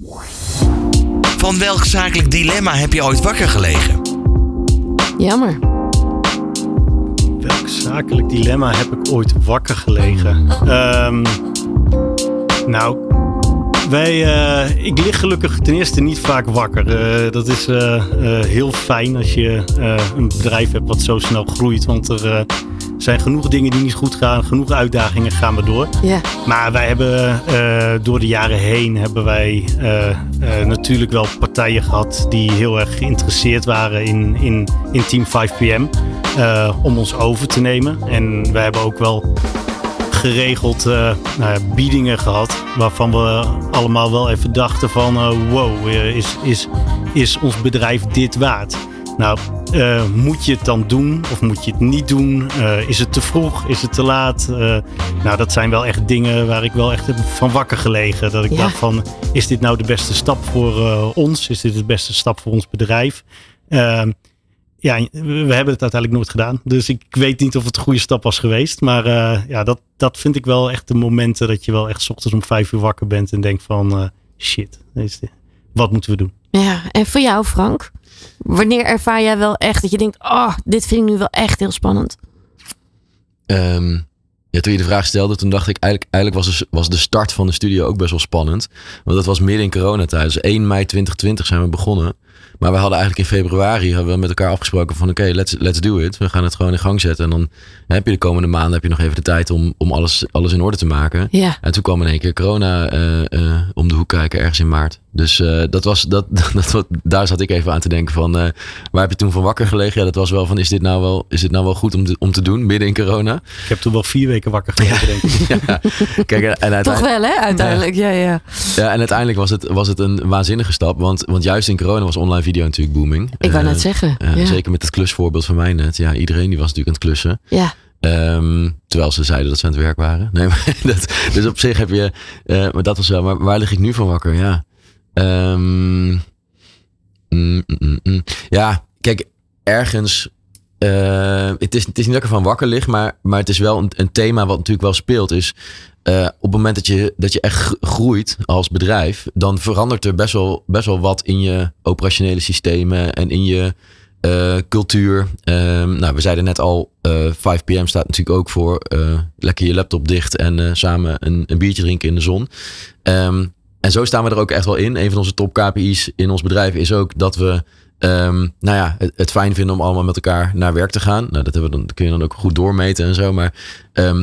A: Van welk zakelijk dilemma heb je ooit wakker gelegen?
D: Jammer.
E: Welk zakelijk dilemma heb ik ooit wakker gelegen? Um, nou, wij, uh, ik lig gelukkig ten eerste niet vaak wakker. Uh, dat is uh, uh, heel fijn als je uh, een bedrijf hebt wat zo snel groeit. Want er, uh, zijn genoeg dingen die niet goed gaan. Genoeg uitdagingen, gaan we door.
D: Ja.
E: Maar wij hebben uh, door de jaren heen hebben wij uh, uh, natuurlijk wel partijen gehad die heel erg geïnteresseerd waren in, in, in Team vijf P M. Uh, om ons over te nemen. En we hebben ook wel geregeld uh, nou ja, biedingen gehad. Waarvan we allemaal wel even dachten van uh, wow, uh, is, is, is ons bedrijf dit waard? Nou, uh, moet je het dan doen of moet je het niet doen? Uh, is het te vroeg? Is het te laat? Uh, nou, dat zijn wel echt dingen waar ik wel echt heb van wakker gelegen. Dat ik ja. dacht van, is dit nou de beste stap voor uh, ons? Is dit de beste stap voor ons bedrijf? Uh, ja, we hebben het uiteindelijk nooit gedaan. Dus ik weet niet of het een goede stap was geweest. Maar uh, ja, dat, dat vind ik wel echt de momenten dat je wel echt 's ochtends om vijf uur wakker bent en denkt van uh, shit, wat moeten we doen?
D: Ja, en voor jou Frank? Wanneer ervaar jij wel echt dat je denkt, oh, dit vind ik nu wel echt heel spannend?
F: Um, ja, toen je de vraag stelde, toen dacht ik eigenlijk, eigenlijk was, de, was de start van de studio ook best wel spannend. Want dat was midden in coronatijd. Dus één mei twintig twintig zijn we begonnen. Maar we hadden eigenlijk in februari hebben we met elkaar afgesproken van oké, okay, let's, let's do it. We gaan het gewoon in gang zetten. En dan heb je de komende maanden heb je nog even de tijd om, om alles, alles in orde te maken.
D: Ja.
F: En toen kwam in één keer corona uh, uh, om de hoek kijken ergens in maart. Dus uh, dat was, dat, dat, dat, daar zat ik even aan te denken van uh, waar heb je toen van wakker gelegen? Ja, dat was wel van is dit nou wel, is dit nou wel goed om te, om te doen midden in corona?
E: Ik heb toen wel vier weken wakker gelegen, denk ik.
F: Ja. Kijk, en, en
D: toch wel hè, uiteindelijk. Ja, ja. ja.
F: ja en uiteindelijk was het, was het een waanzinnige stap. Want, want juist in corona was online video natuurlijk booming.
D: Ik wou
F: uh,
D: net zeggen.
F: Uh,
D: ja.
F: Zeker met het klusvoorbeeld van mij net. Ja, iedereen die was natuurlijk aan het klussen.
D: Ja.
F: Um, terwijl ze zeiden dat ze aan het werk waren. Nee, maar dat, dus op zich heb je... Uh, maar dat was wel... Maar waar lig ik nu van wakker? Ja. Um, mm, mm, mm. Ja, kijk, ergens... Uh, het, is, het is niet dat ik ervan wakker lig, maar, maar het is wel een, een thema wat natuurlijk wel speelt. Is uh, op het moment dat je, dat je echt groeit als bedrijf, dan verandert er best wel, best wel wat in je operationele systemen en in je uh, cultuur. Um, nou, we zeiden net al, uh, vijf P M staat natuurlijk ook voor uh, lekker je laptop dicht en uh, samen een, een biertje drinken in de zon. Um, en zo staan we er ook echt wel in. Een van onze top K P I's in ons bedrijf is ook dat we Um, nou ja, het, het fijn vinden om allemaal met elkaar naar werk te gaan. Nou, dat, hebben we dan, dat kun je dan ook goed doormeten en zo. Maar um,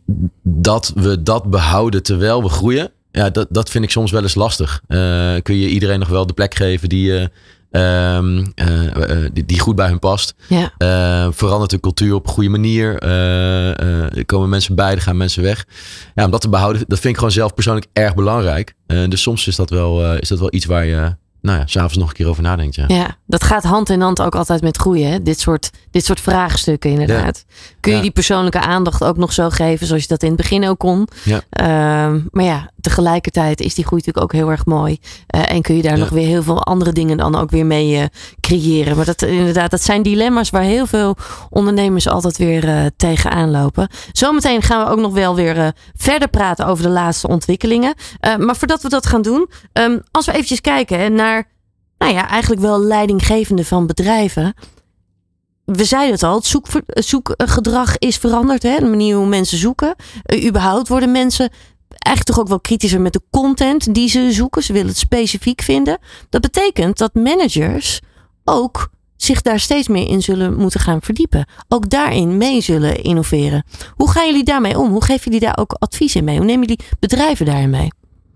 F: dat we dat behouden terwijl we groeien, ja, dat, dat vind ik soms wel eens lastig. Uh, kun je iedereen nog wel de plek geven die, uh, um, uh, uh, die, die goed bij hun past.
D: Ja.
F: Uh, verandert de cultuur op een goede manier. Uh, uh, er komen mensen bij, er gaan mensen weg. Ja, om dat te behouden, dat vind ik gewoon zelf persoonlijk erg belangrijk. Uh, dus soms is dat wel, uh, is dat wel iets waar je... nou ja, 's avonds nog een keer over nadenkt. Ja.
D: ja, dat gaat hand in hand ook altijd met groeien. Hè? Dit soort, dit soort vraagstukken inderdaad. Ja. Kun je ja. die persoonlijke aandacht ook nog zo geven zoals je dat in het begin ook kon.
F: Ja.
D: Uh, maar ja, tegelijkertijd is die groei natuurlijk ook heel erg mooi. Uh, en kun je daar ja. nog weer heel veel andere dingen dan ook weer mee uh, creëren. Maar dat, inderdaad, dat zijn dilemma's waar heel veel ondernemers altijd weer uh, tegenaan lopen. Zometeen gaan we ook nog wel weer uh, verder praten over de laatste ontwikkelingen. Uh, maar voordat we dat gaan doen, um, als we eventjes kijken hè, naar, nou ja, eigenlijk wel leidinggevende van bedrijven. We zeiden het al, het zoek, zoekgedrag is veranderd. Hè? De manier hoe mensen zoeken. Uh, überhaupt worden mensen eigenlijk toch ook wel kritischer met de content die ze zoeken. Ze willen het specifiek vinden. Dat betekent dat managers ook zich daar steeds meer in zullen moeten gaan verdiepen. Ook daarin mee zullen innoveren. Hoe gaan jullie daarmee om? Hoe geven jullie daar ook advies in mee? Hoe nemen jullie bedrijven daarin mee?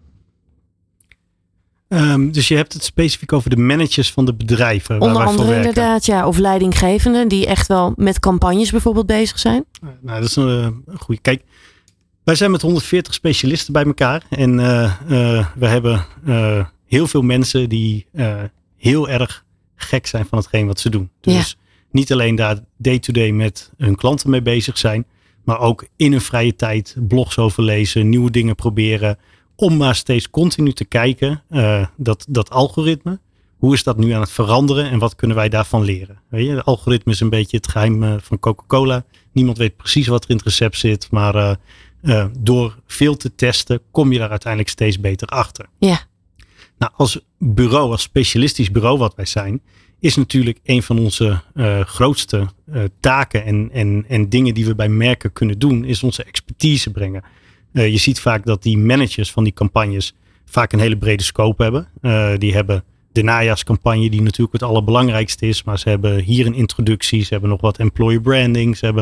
E: Um, dus je hebt het specifiek over de managers van de bedrijven.
D: Onder
E: waar wij
D: andere
E: voor werken.
D: inderdaad, ja. Of leidinggevenden die echt wel met campagnes bijvoorbeeld bezig zijn.
E: Nou, dat is een uh, goede. Kijk, wij zijn met honderdveertig specialisten bij elkaar. En uh, uh, we hebben uh, heel veel mensen die uh, heel erg gek zijn van hetgeen wat ze doen. Dus ja. niet alleen daar day-to-day met hun klanten mee bezig zijn. Maar ook in hun vrije tijd blogs over lezen, nieuwe dingen proberen. Om maar steeds continu te kijken, uh, dat, dat algoritme, hoe is dat nu aan het veranderen en wat kunnen wij daarvan leren? Weet je, het algoritme is een beetje het geheim uh, van Coca-Cola. Niemand weet precies wat er in het recept zit, maar uh, uh, door veel te testen kom je daar uiteindelijk steeds beter achter.
D: Ja.
E: Nou, als bureau, als specialistisch bureau wat wij zijn, is natuurlijk een van onze uh, grootste uh, taken en, en, en dingen die we bij merken kunnen doen, is onze expertise brengen. Uh, je ziet vaak dat die managers van die campagnes vaak een hele brede scope hebben. Uh, die hebben de najaarscampagne die natuurlijk het allerbelangrijkste is. Maar ze hebben hier een introductie. Ze hebben nog wat employer branding. Ze hebben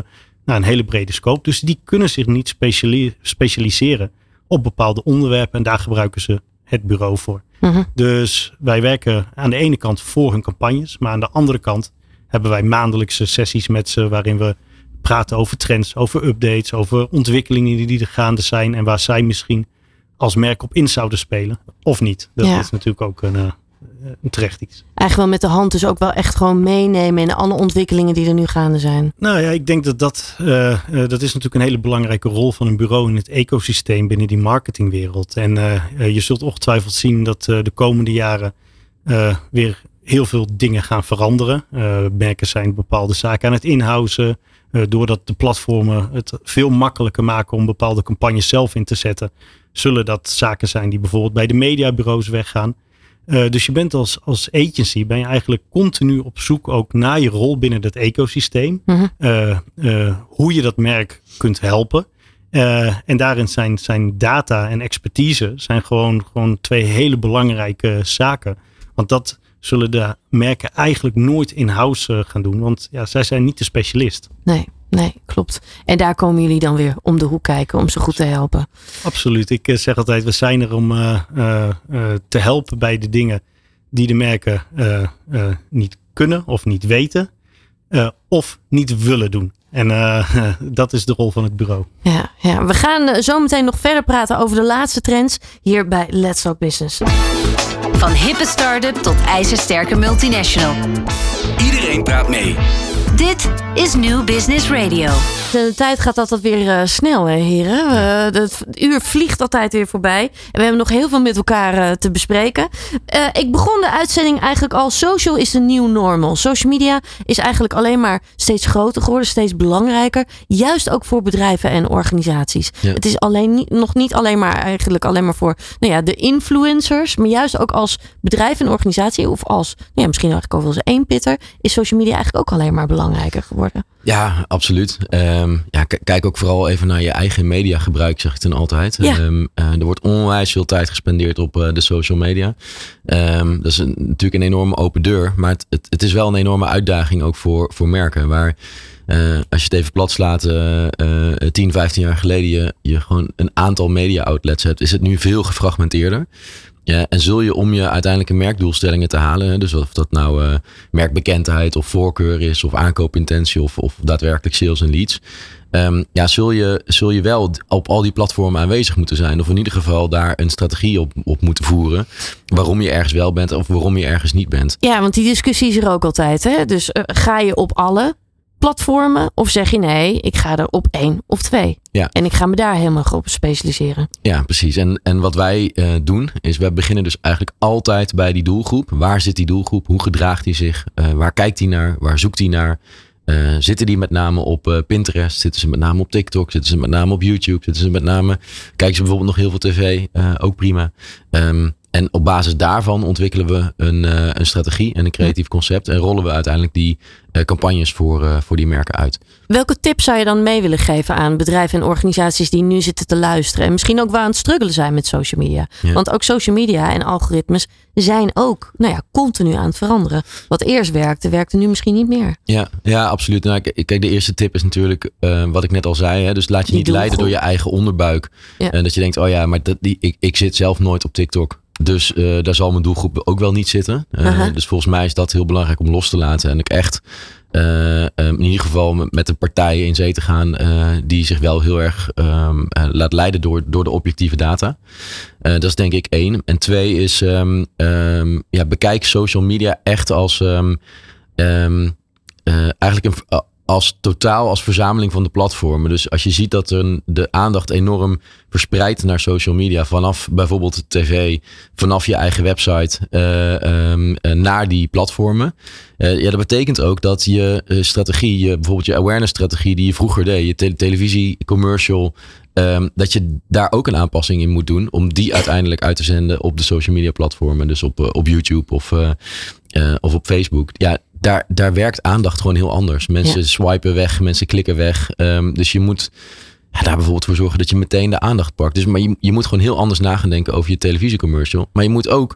E: nou, een hele brede scope. Dus die kunnen zich niet speciali- specialiseren op bepaalde onderwerpen. En daar gebruiken ze het bureau voor. Mm-hmm. Dus wij werken aan de ene kant voor hun campagnes. Maar aan de andere kant hebben wij maandelijkse sessies met ze. Waarin we praten over trends, over updates, over ontwikkelingen die er gaande zijn. En waar zij misschien als merk op in zouden spelen. Of niet. Dat ja. is natuurlijk ook een, een terecht iets.
D: Eigenlijk wel met de hand dus ook wel echt gewoon meenemen in alle ontwikkelingen die er nu gaande zijn.
E: Nou ja, ik denk dat dat, uh, uh, dat is natuurlijk een hele belangrijke rol van een bureau in het ecosysteem binnen die marketingwereld. En uh, uh, je zult ongetwijfeld zien dat uh, de komende jaren uh, weer heel veel dingen gaan veranderen. Uh, merken zijn bepaalde zaken aan het inhousen. Uh, doordat de platformen het veel makkelijker maken om bepaalde campagnes zelf in te zetten. Zullen dat zaken zijn die bijvoorbeeld bij de mediabureaus weggaan. Uh, dus je bent als, als agency ben je eigenlijk continu op zoek ook naar je rol binnen dat ecosysteem. Mm-hmm. Uh, uh, hoe je dat merk kunt helpen. Uh, en daarin zijn, zijn data en expertise zijn gewoon, gewoon twee hele belangrijke zaken. Want dat zullen de merken eigenlijk nooit in-house gaan doen. Want ja, zij zijn niet de specialist.
D: Nee, nee, klopt. En daar komen jullie dan weer om de hoek kijken om ze goed te helpen.
E: Absoluut. Ik zeg altijd, we zijn er om uh, uh, uh, te helpen bij de dingen die de merken uh, uh, niet kunnen of niet weten. Uh, of niet willen doen. En uh, dat is de rol van het bureau.
D: Ja, ja. We gaan zo meteen nog verder praten over de laatste trends hier bij Let's Talk Business.
C: Van hippe start-up tot ijzersterke multinational.
A: Iedereen praat mee.
C: Dit is New Business Radio.
D: De tijd gaat altijd weer uh, snel, hè, heren. Uh, het uur vliegt altijd weer voorbij. En we hebben nog heel veel met elkaar uh, te bespreken. Uh, ik begon de uitzending eigenlijk al. Social is de new normal. Social media is eigenlijk alleen maar steeds groter geworden. Steeds belangrijker. Juist ook voor bedrijven en organisaties. Ja. Het is alleen niet, nog niet alleen maar eigenlijk alleen maar voor nou ja, de influencers. Maar juist ook als bedrijf en organisatie. Of als nou ja, misschien eigenlijk ook wel eens één pitter. Is social media eigenlijk ook alleen maar belangrijker geworden.
F: Ja, absoluut. Um, ja, k- kijk ook vooral even naar je eigen mediagebruik, zeg ik dan altijd. Ja. Um, uh, er wordt onwijs veel tijd gespendeerd op uh, de social media. Um, dat is een, natuurlijk een enorme open deur. Maar het, het, het is wel een enorme uitdaging ook voor, voor merken. Waar uh, als je het even plat slaat, uh, uh, tien, vijftien jaar geleden je, je gewoon een aantal media outlets hebt, is het nu veel gefragmenteerder. Ja, en zul je om je uiteindelijke merkdoelstellingen te halen, dus of dat nou uh, merkbekendheid of voorkeur is of aankoopintentie of, of daadwerkelijk sales en leads. Um, ja, zul je, zul je wel op al die platformen aanwezig moeten zijn. Of in ieder geval daar een strategie op, op moeten voeren. Waarom je ergens wel bent of waarom je ergens niet bent.
D: Ja, want die discussie is er ook altijd. Hè? Dus uh, ga je op alle platformen of zeg je nee, ik ga er op één of twee. Ja. En ik ga me daar helemaal op specialiseren.
F: Ja, precies. En, en wat wij uh, doen is we beginnen dus eigenlijk altijd bij die doelgroep. Waar zit die doelgroep? Hoe gedraagt die zich? Uh, waar kijkt die naar? Waar zoekt die naar? Uh, zitten die met name op uh, Pinterest? Zitten ze met name op TikTok? Zitten ze met name op YouTube? Zitten ze met name... Kijken ze bijvoorbeeld nog heel veel tv? Uh, ook prima. Um, En op basis daarvan ontwikkelen we een, uh, een strategie en een creatief concept. En rollen we uiteindelijk die uh, campagnes voor, uh, voor die merken uit.
D: Welke tips zou je dan mee willen geven aan bedrijven en organisaties die nu zitten te luisteren? En misschien ook waar aan het struggelen zijn met social media. Ja. Want ook social media en algoritmes zijn ook nou ja, continu aan het veranderen. Wat eerst werkte, werkte nu misschien niet meer.
F: Ja, ja absoluut. Nou, kijk, de eerste tip is natuurlijk uh, wat ik net al zei. Hè, dus laat je niet leiden door je eigen onderbuik. Ja. En dat je denkt, oh ja, maar dat, die, ik, ik zit zelf nooit op TikTok. Dus uh, daar zal mijn doelgroep ook wel niet zitten. Uh, uh-huh. Dus volgens mij is dat heel belangrijk om los te laten. En ik echt uh, um, in ieder geval met een partij in zee te gaan uh, die zich wel heel erg um, uh, laat leiden door, door de objectieve data. Uh, dat is denk ik één. En twee is um, um, ja, bekijk social media echt als um, um, uh, eigenlijk een... Uh, als totaal, als verzameling van de platformen. Dus als je ziet dat er de aandacht enorm verspreidt naar social media. Vanaf bijvoorbeeld de tv, vanaf je eigen website uh, um, uh, naar die platformen. Uh, ja, dat betekent ook dat je uh, strategie, je, bijvoorbeeld je awareness strategie die je vroeger deed. Je te- televisie, commercial. Um, dat je daar ook een aanpassing in moet doen. Om die uiteindelijk uit te zenden op de social media platformen. Dus op, uh, op YouTube of, uh, uh, of op Facebook. Ja, Daar, daar werkt aandacht gewoon heel anders. Mensen ja. swipen weg, mensen klikken weg. Um, dus je moet ja, daar bijvoorbeeld voor zorgen dat je meteen de aandacht pakt. Dus, maar je, je moet gewoon heel anders na gaan denken over je televisiecommercial. Maar je moet ook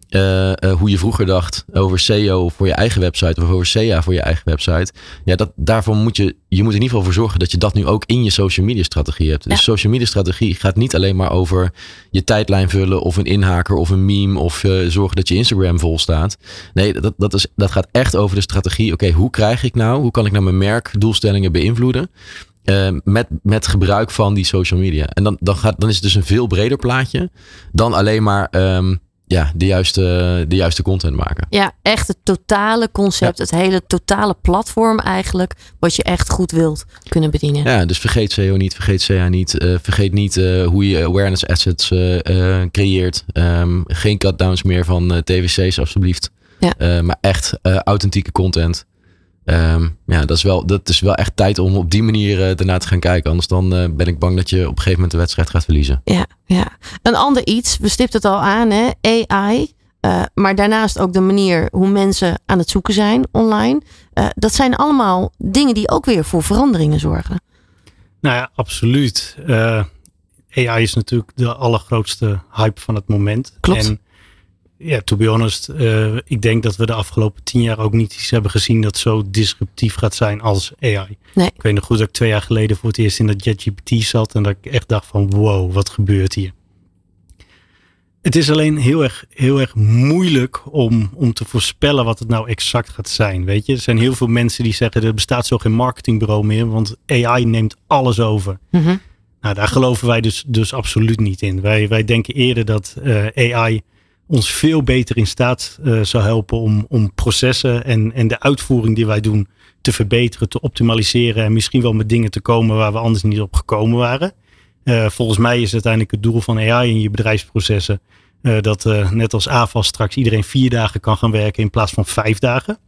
F: Uh, uh, hoe je vroeger dacht over S E O voor je eigen website of over S E A voor je eigen website. Ja, dat, daarvoor moet je, je moet in ieder geval voor zorgen dat je dat nu ook in je social media strategie hebt. Ja. Dus social media strategie gaat niet alleen maar over je tijdlijn vullen of een inhaker of een meme of uh, zorgen dat je Instagram vol staat. Nee, dat, dat, is, dat gaat echt over de strategie. Oké, okay, hoe krijg ik nou, hoe kan ik nou mijn merkdoelstellingen beïnvloeden? Uh, met, met gebruik van die social media. En dan, dan, gaat, dan is het dus een veel breder plaatje dan alleen maar um, ja, de, juiste, de juiste content maken.
D: Ja, echt het totale concept, ja. Het hele totale platform eigenlijk, wat je echt goed wilt kunnen bedienen.
F: Ja, dus vergeet S E O niet, vergeet S E A niet, uh, vergeet niet uh, hoe je awareness assets uh, uh, creëert. Um, geen cutdowns meer van uh, T V C's alsjeblieft. Ja. Uh, maar echt uh, authentieke content. Um, ja, dat is, wel, dat is wel echt tijd om op die manier uh, ernaar te gaan kijken. Anders dan uh, ben ik bang dat je op een gegeven moment de wedstrijd gaat verliezen.
D: Ja, ja. Een ander iets, we stipten het al aan, hè? A I. Uh, maar daarnaast ook de manier hoe mensen aan het zoeken zijn online. Uh, dat zijn allemaal dingen die ook weer voor veranderingen zorgen.
E: Nou ja, absoluut. Uh, A I is natuurlijk de allergrootste hype van het moment.
D: Klopt.
E: En ja, to be honest, uh, ik denk dat we de afgelopen tien jaar ook niet iets hebben gezien dat zo disruptief gaat zijn als A I.
D: Nee.
E: Ik weet nog goed dat ik twee jaar geleden voor het eerst in dat ChatGPT zat en dat ik echt dacht van wow, wat gebeurt hier? Het is alleen heel erg, heel erg moeilijk om, om te voorspellen wat het nou exact gaat zijn. Weet je, er zijn heel veel mensen die zeggen er bestaat zo geen marketingbureau meer, want A I neemt alles over.
D: Mm-hmm.
E: Nou, daar geloven wij dus, dus absoluut niet in. Wij, wij denken eerder dat uh, A I ons veel beter in staat uh, zou helpen om, om processen en, en de uitvoering die wij doen te verbeteren, te optimaliseren en misschien wel met dingen te komen waar we anders niet op gekomen waren. Uh, volgens mij is uiteindelijk het doel van A I in je bedrijfsprocessen uh, dat uh, net als A V A S straks iedereen vier dagen kan gaan werken in plaats van vijf dagen.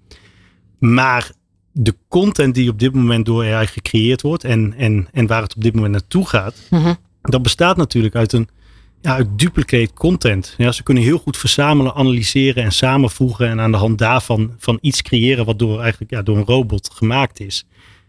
E: Maar de content die op dit moment door A I gecreëerd wordt en, en, en waar het op dit moment naartoe gaat,
D: mm-hmm.
E: dat bestaat natuurlijk uit een Ja, uit duplicate content. Ja, ze kunnen heel goed verzamelen, analyseren en samenvoegen en aan de hand daarvan van iets creëren wat door, eigenlijk, ja, door een robot gemaakt is.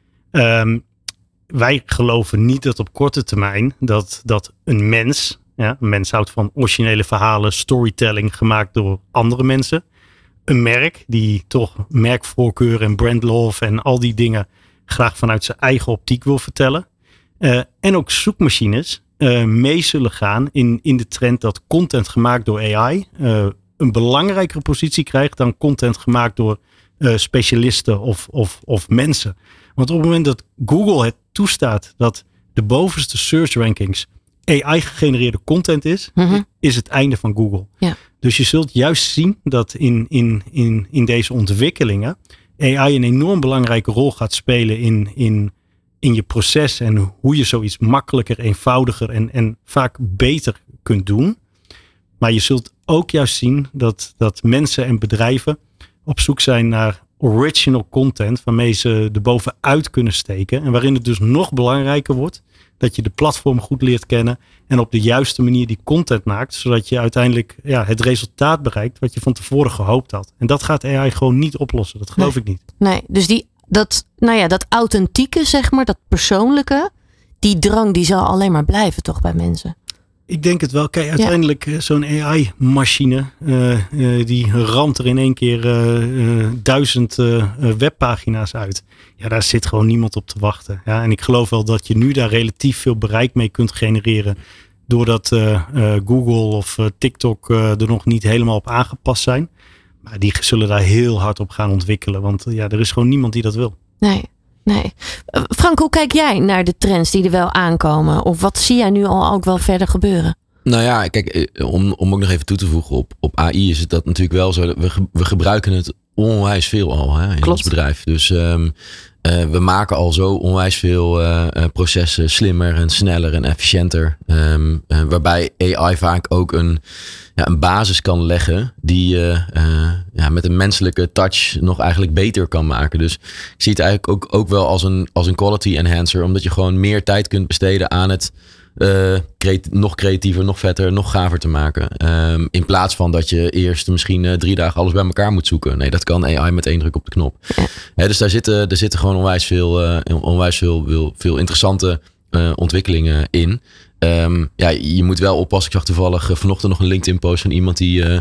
E: Um, wij geloven niet dat op korte termijn dat, dat een mens, ja, een mens houdt van originele verhalen, storytelling gemaakt door andere mensen. Een merk die toch merkvoorkeur en brand love en al die dingen graag vanuit zijn eigen optiek wil vertellen. Uh, en ook zoekmachines Uh, mee zullen gaan in, in de trend dat content gemaakt door A I uh, een belangrijkere positie krijgt dan content gemaakt door uh, specialisten of, of, of mensen. Want op het moment dat Google het toestaat dat de bovenste search rankings A I gegenereerde content is,
D: mm-hmm.
E: is het einde van Google.
D: Ja.
E: Dus je zult juist zien dat in, in, in, in deze ontwikkelingen A I een enorm belangrijke rol gaat spelen in, in in je proces en hoe je zoiets makkelijker, eenvoudiger en, en vaak beter kunt doen. Maar je zult ook juist zien dat, dat mensen en bedrijven op zoek zijn naar original content waarmee ze er bovenuit kunnen steken. En waarin het dus nog belangrijker wordt dat je de platform goed leert kennen en op de juiste manier die content maakt, zodat je uiteindelijk ja, het resultaat bereikt wat je van tevoren gehoopt had. En dat gaat A I gewoon niet oplossen. Dat geloof
D: nee.
E: ik niet.
D: Nee, dus die Dat, nou ja, dat authentieke, zeg maar, dat persoonlijke, die drang die zal alleen maar blijven toch bij mensen?
E: Ik denk het wel. Kijk, uiteindelijk ja. zo'n A I-machine, uh, uh, die ramt er in één keer uh, uh, duizend uh, webpagina's uit. Ja, daar zit gewoon niemand op te wachten. Ja, en ik geloof wel dat je nu daar relatief veel bereik mee kunt genereren, doordat uh, uh, Google of uh, TikTok uh, er nog niet helemaal op aangepast zijn. Maar die zullen daar heel hard op gaan ontwikkelen. Want ja, er is gewoon niemand die dat wil.
D: Nee, nee. Frank, hoe kijk jij naar de trends die er wel aankomen? Of wat zie jij nu al ook wel verder gebeuren?
F: Nou ja, kijk, om, om ook nog even toe te voegen op, op A I is het dat natuurlijk wel zo. We, we gebruiken het onwijs veel al hè, in Klopt. ons bedrijf. Dus um, uh, we maken al zo onwijs veel uh, processen slimmer en sneller en efficiënter. Um, uh, waarbij A I vaak ook een, ja, een basis kan leggen die je uh, uh, ja, met een menselijke touch nog eigenlijk beter kan maken. Dus ik zie het eigenlijk ook, ook wel als een, als een quality enhancer. Omdat je gewoon meer tijd kunt besteden aan het Uh, creat- nog creatiever, nog vetter, nog gaver te maken. Um, in plaats van dat je eerst misschien uh, drie dagen alles bij elkaar moet zoeken. Nee, dat kan A I met één druk op de knop.
D: Ja.
F: He, dus daar zitten, er zitten gewoon onwijs veel, uh, onwijs veel, veel, veel interessante uh, ontwikkelingen in. Um, ja, je moet wel oppassen. Ik zag toevallig uh, vanochtend nog een LinkedIn post van iemand die uh,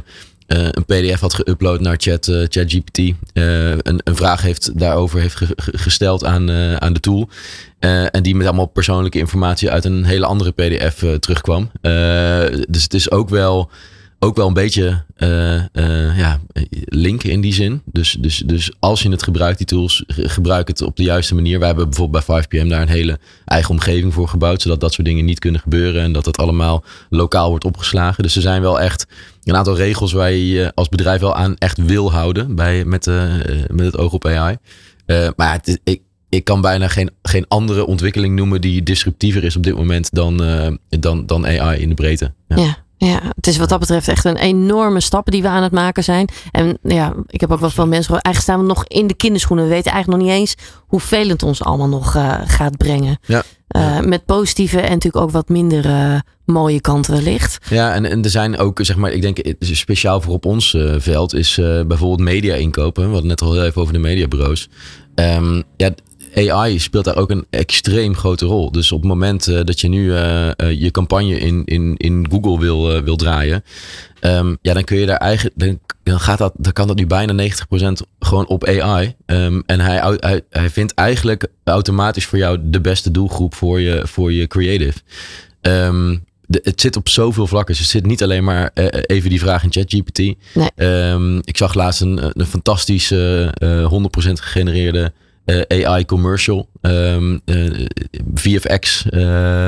F: uh, een P D F had geüpload naar chat, uh, ChatGPT. Uh, een, een vraag heeft daarover heeft ge, ge, gesteld aan, uh, aan de tool. Uh, en die met allemaal persoonlijke informatie uit een hele andere P D F uh, terugkwam. Uh, dus het is ook wel... Ook wel een beetje uh, uh, ja, linken in die zin. Dus, dus, dus als je het gebruikt, die tools, gebruik het op de juiste manier. Wij hebben bijvoorbeeld bij vijf P M daar een hele eigen omgeving voor gebouwd. Zodat dat soort dingen niet kunnen gebeuren. En dat het allemaal lokaal wordt opgeslagen. Dus er zijn wel echt een aantal regels waar je je als bedrijf wel aan echt wil houden. Bij, met, uh, met het oog op A I. Uh, maar het is, ik, ik kan bijna geen, geen andere ontwikkeling noemen die disruptiever is op dit moment dan, uh, dan, dan A I in de breedte.
D: Ja. ja. Ja, het is wat dat betreft echt een enorme stap die we aan het maken zijn. En ja, ik heb ook wel veel mensen gehoord. Eigenlijk staan we nog in de kinderschoenen. We weten eigenlijk nog niet eens hoeveel het ons allemaal nog uh, gaat brengen. Ja. Uh, met positieve en natuurlijk ook wat minder uh, mooie kanten wellicht.
F: Ja, en, en er zijn ook, zeg maar, ik denk speciaal voor op ons uh, veld is uh, bijvoorbeeld media inkopen. We hadden net al heel even over de mediabureaus. Um, ja, A I speelt daar ook een extreem grote rol. Dus op het moment uh, dat je nu uh, uh, je campagne in, in, in Google wil, uh, wil draaien. Um, ja, dan kun je daar eigenlijk. Dan, dan, gaat dat, dan kan dat nu bijna negentig procent gewoon op A I. Um, en hij, hij, hij vindt eigenlijk automatisch voor jou de beste doelgroep voor je, voor je creative. Um, De, het zit op zoveel vlakken. Dus het zit niet alleen maar uh, even die vraag in ChatGPT. Nee. Um, ik zag laatst een, een fantastische uh, honderd procent gegenereerde Uh, A I commercial, um, uh, V F X uh,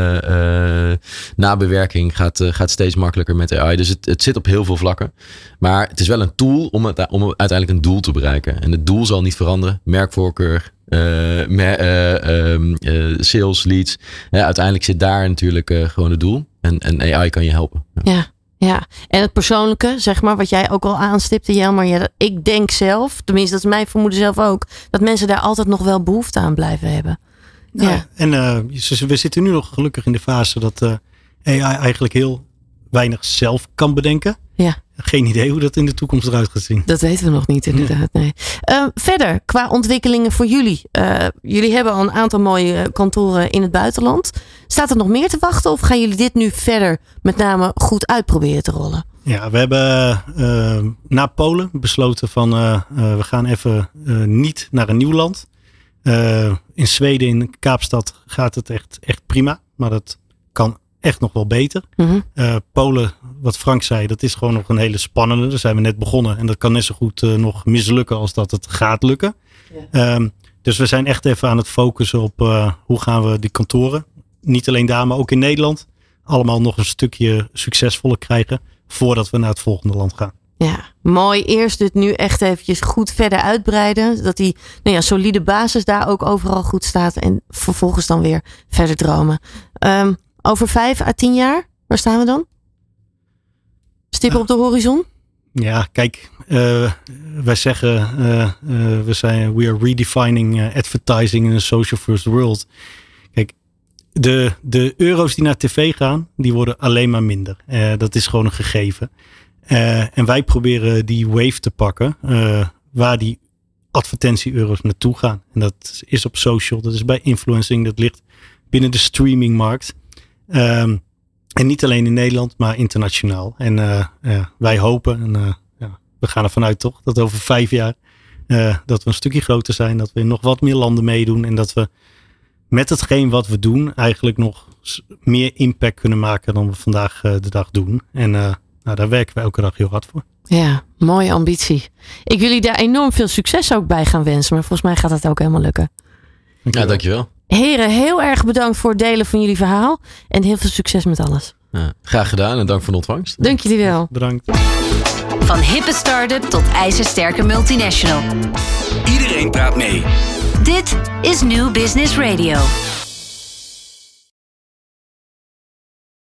F: uh, nabewerking gaat, uh, gaat steeds makkelijker met A I. Dus het, het zit op heel veel vlakken. Maar het is wel een tool om, het, om uiteindelijk een doel te bereiken. En het doel zal niet veranderen. Merkvoorkeur, uh, mer, uh, um, uh, sales, leads. Ja, uiteindelijk zit daar natuurlijk uh, gewoon het doel. En, en A I kan je helpen.
D: Ja. ja. Ja, en het persoonlijke, zeg maar, wat jij ook al aanstipte, Jelmer. Ja, ik denk zelf, tenminste dat is mijn vermoeden zelf ook, dat mensen daar altijd nog wel behoefte aan blijven hebben.
E: Ja, ja. En uh, we zitten nu nog gelukkig in de fase dat uh, A I eigenlijk heel weinig zelf kan bedenken. Ja. Geen idee hoe dat in de toekomst eruit gaat zien.
D: Dat weten we nog niet, inderdaad. Nee. Uh, verder, qua ontwikkelingen voor jullie. Uh, jullie hebben al een aantal mooie kantoren in het buitenland. Staat er nog meer te wachten? Of gaan jullie dit nu verder met name goed uitproberen te rollen?
E: Ja, we hebben uh, na Polen besloten van uh, uh, we gaan even uh, niet naar een nieuw land. Uh, in Zweden, in Kaapstad gaat het echt, echt prima. Maar dat kan echt nog wel beter. Mm-hmm. Uh, Polen, wat Frank zei, dat is gewoon nog een hele spannende. Daar zijn we net begonnen. En dat kan net zo goed uh, nog mislukken als dat het gaat lukken. Yeah. Um, dus we zijn echt even aan het focussen op uh, hoe gaan we die kantoren, niet alleen daar, maar ook in Nederland, allemaal nog een stukje succesvoller krijgen voordat we naar het volgende land gaan.
D: Ja, mooi. Eerst dit nu echt eventjes goed verder uitbreiden. Dat die nou ja, solide basis daar ook overal goed staat. En vervolgens dan weer verder dromen. Um, over vijf à tien jaar, waar staan we dan? Stippen uh, op de horizon?
E: Ja, kijk. Uh, wij zeggen, uh, uh, we zijn we are redefining uh, advertising in a social first world. Kijk, de, de euro's die naar tv gaan, die worden alleen maar minder. Uh, dat is gewoon een gegeven. Uh, en wij proberen die wave te pakken uh, waar die advertentie-euro's naartoe gaan. En dat is op social, dat is bij influencing, dat ligt binnen de streamingmarkt. Um, en niet alleen in Nederland, maar internationaal. En uh, uh, wij hopen, en uh, ja, we gaan ervan uit toch, dat over vijf jaar uh, dat we een stukje groter zijn, dat we in nog wat meer landen meedoen en dat we met hetgeen wat we doen eigenlijk nog meer impact kunnen maken dan we vandaag uh, de dag doen. En uh, nou, daar werken we elke dag heel hard voor.
D: Ja, mooie ambitie. Ik wil jullie daar enorm veel succes ook bij gaan wensen. Maar volgens mij gaat dat ook helemaal lukken.
F: Dankjewel. Ja, dankjewel.
D: Heren, heel erg bedankt voor het delen van jullie verhaal. En heel veel succes met alles.
F: Ja, graag gedaan en dank voor de ontvangst.
D: Dank jullie wel.
E: Bedankt.
C: Van hippe start-up tot ijzersterke multinational.
A: Iedereen praat mee.
C: Dit is New Business Radio.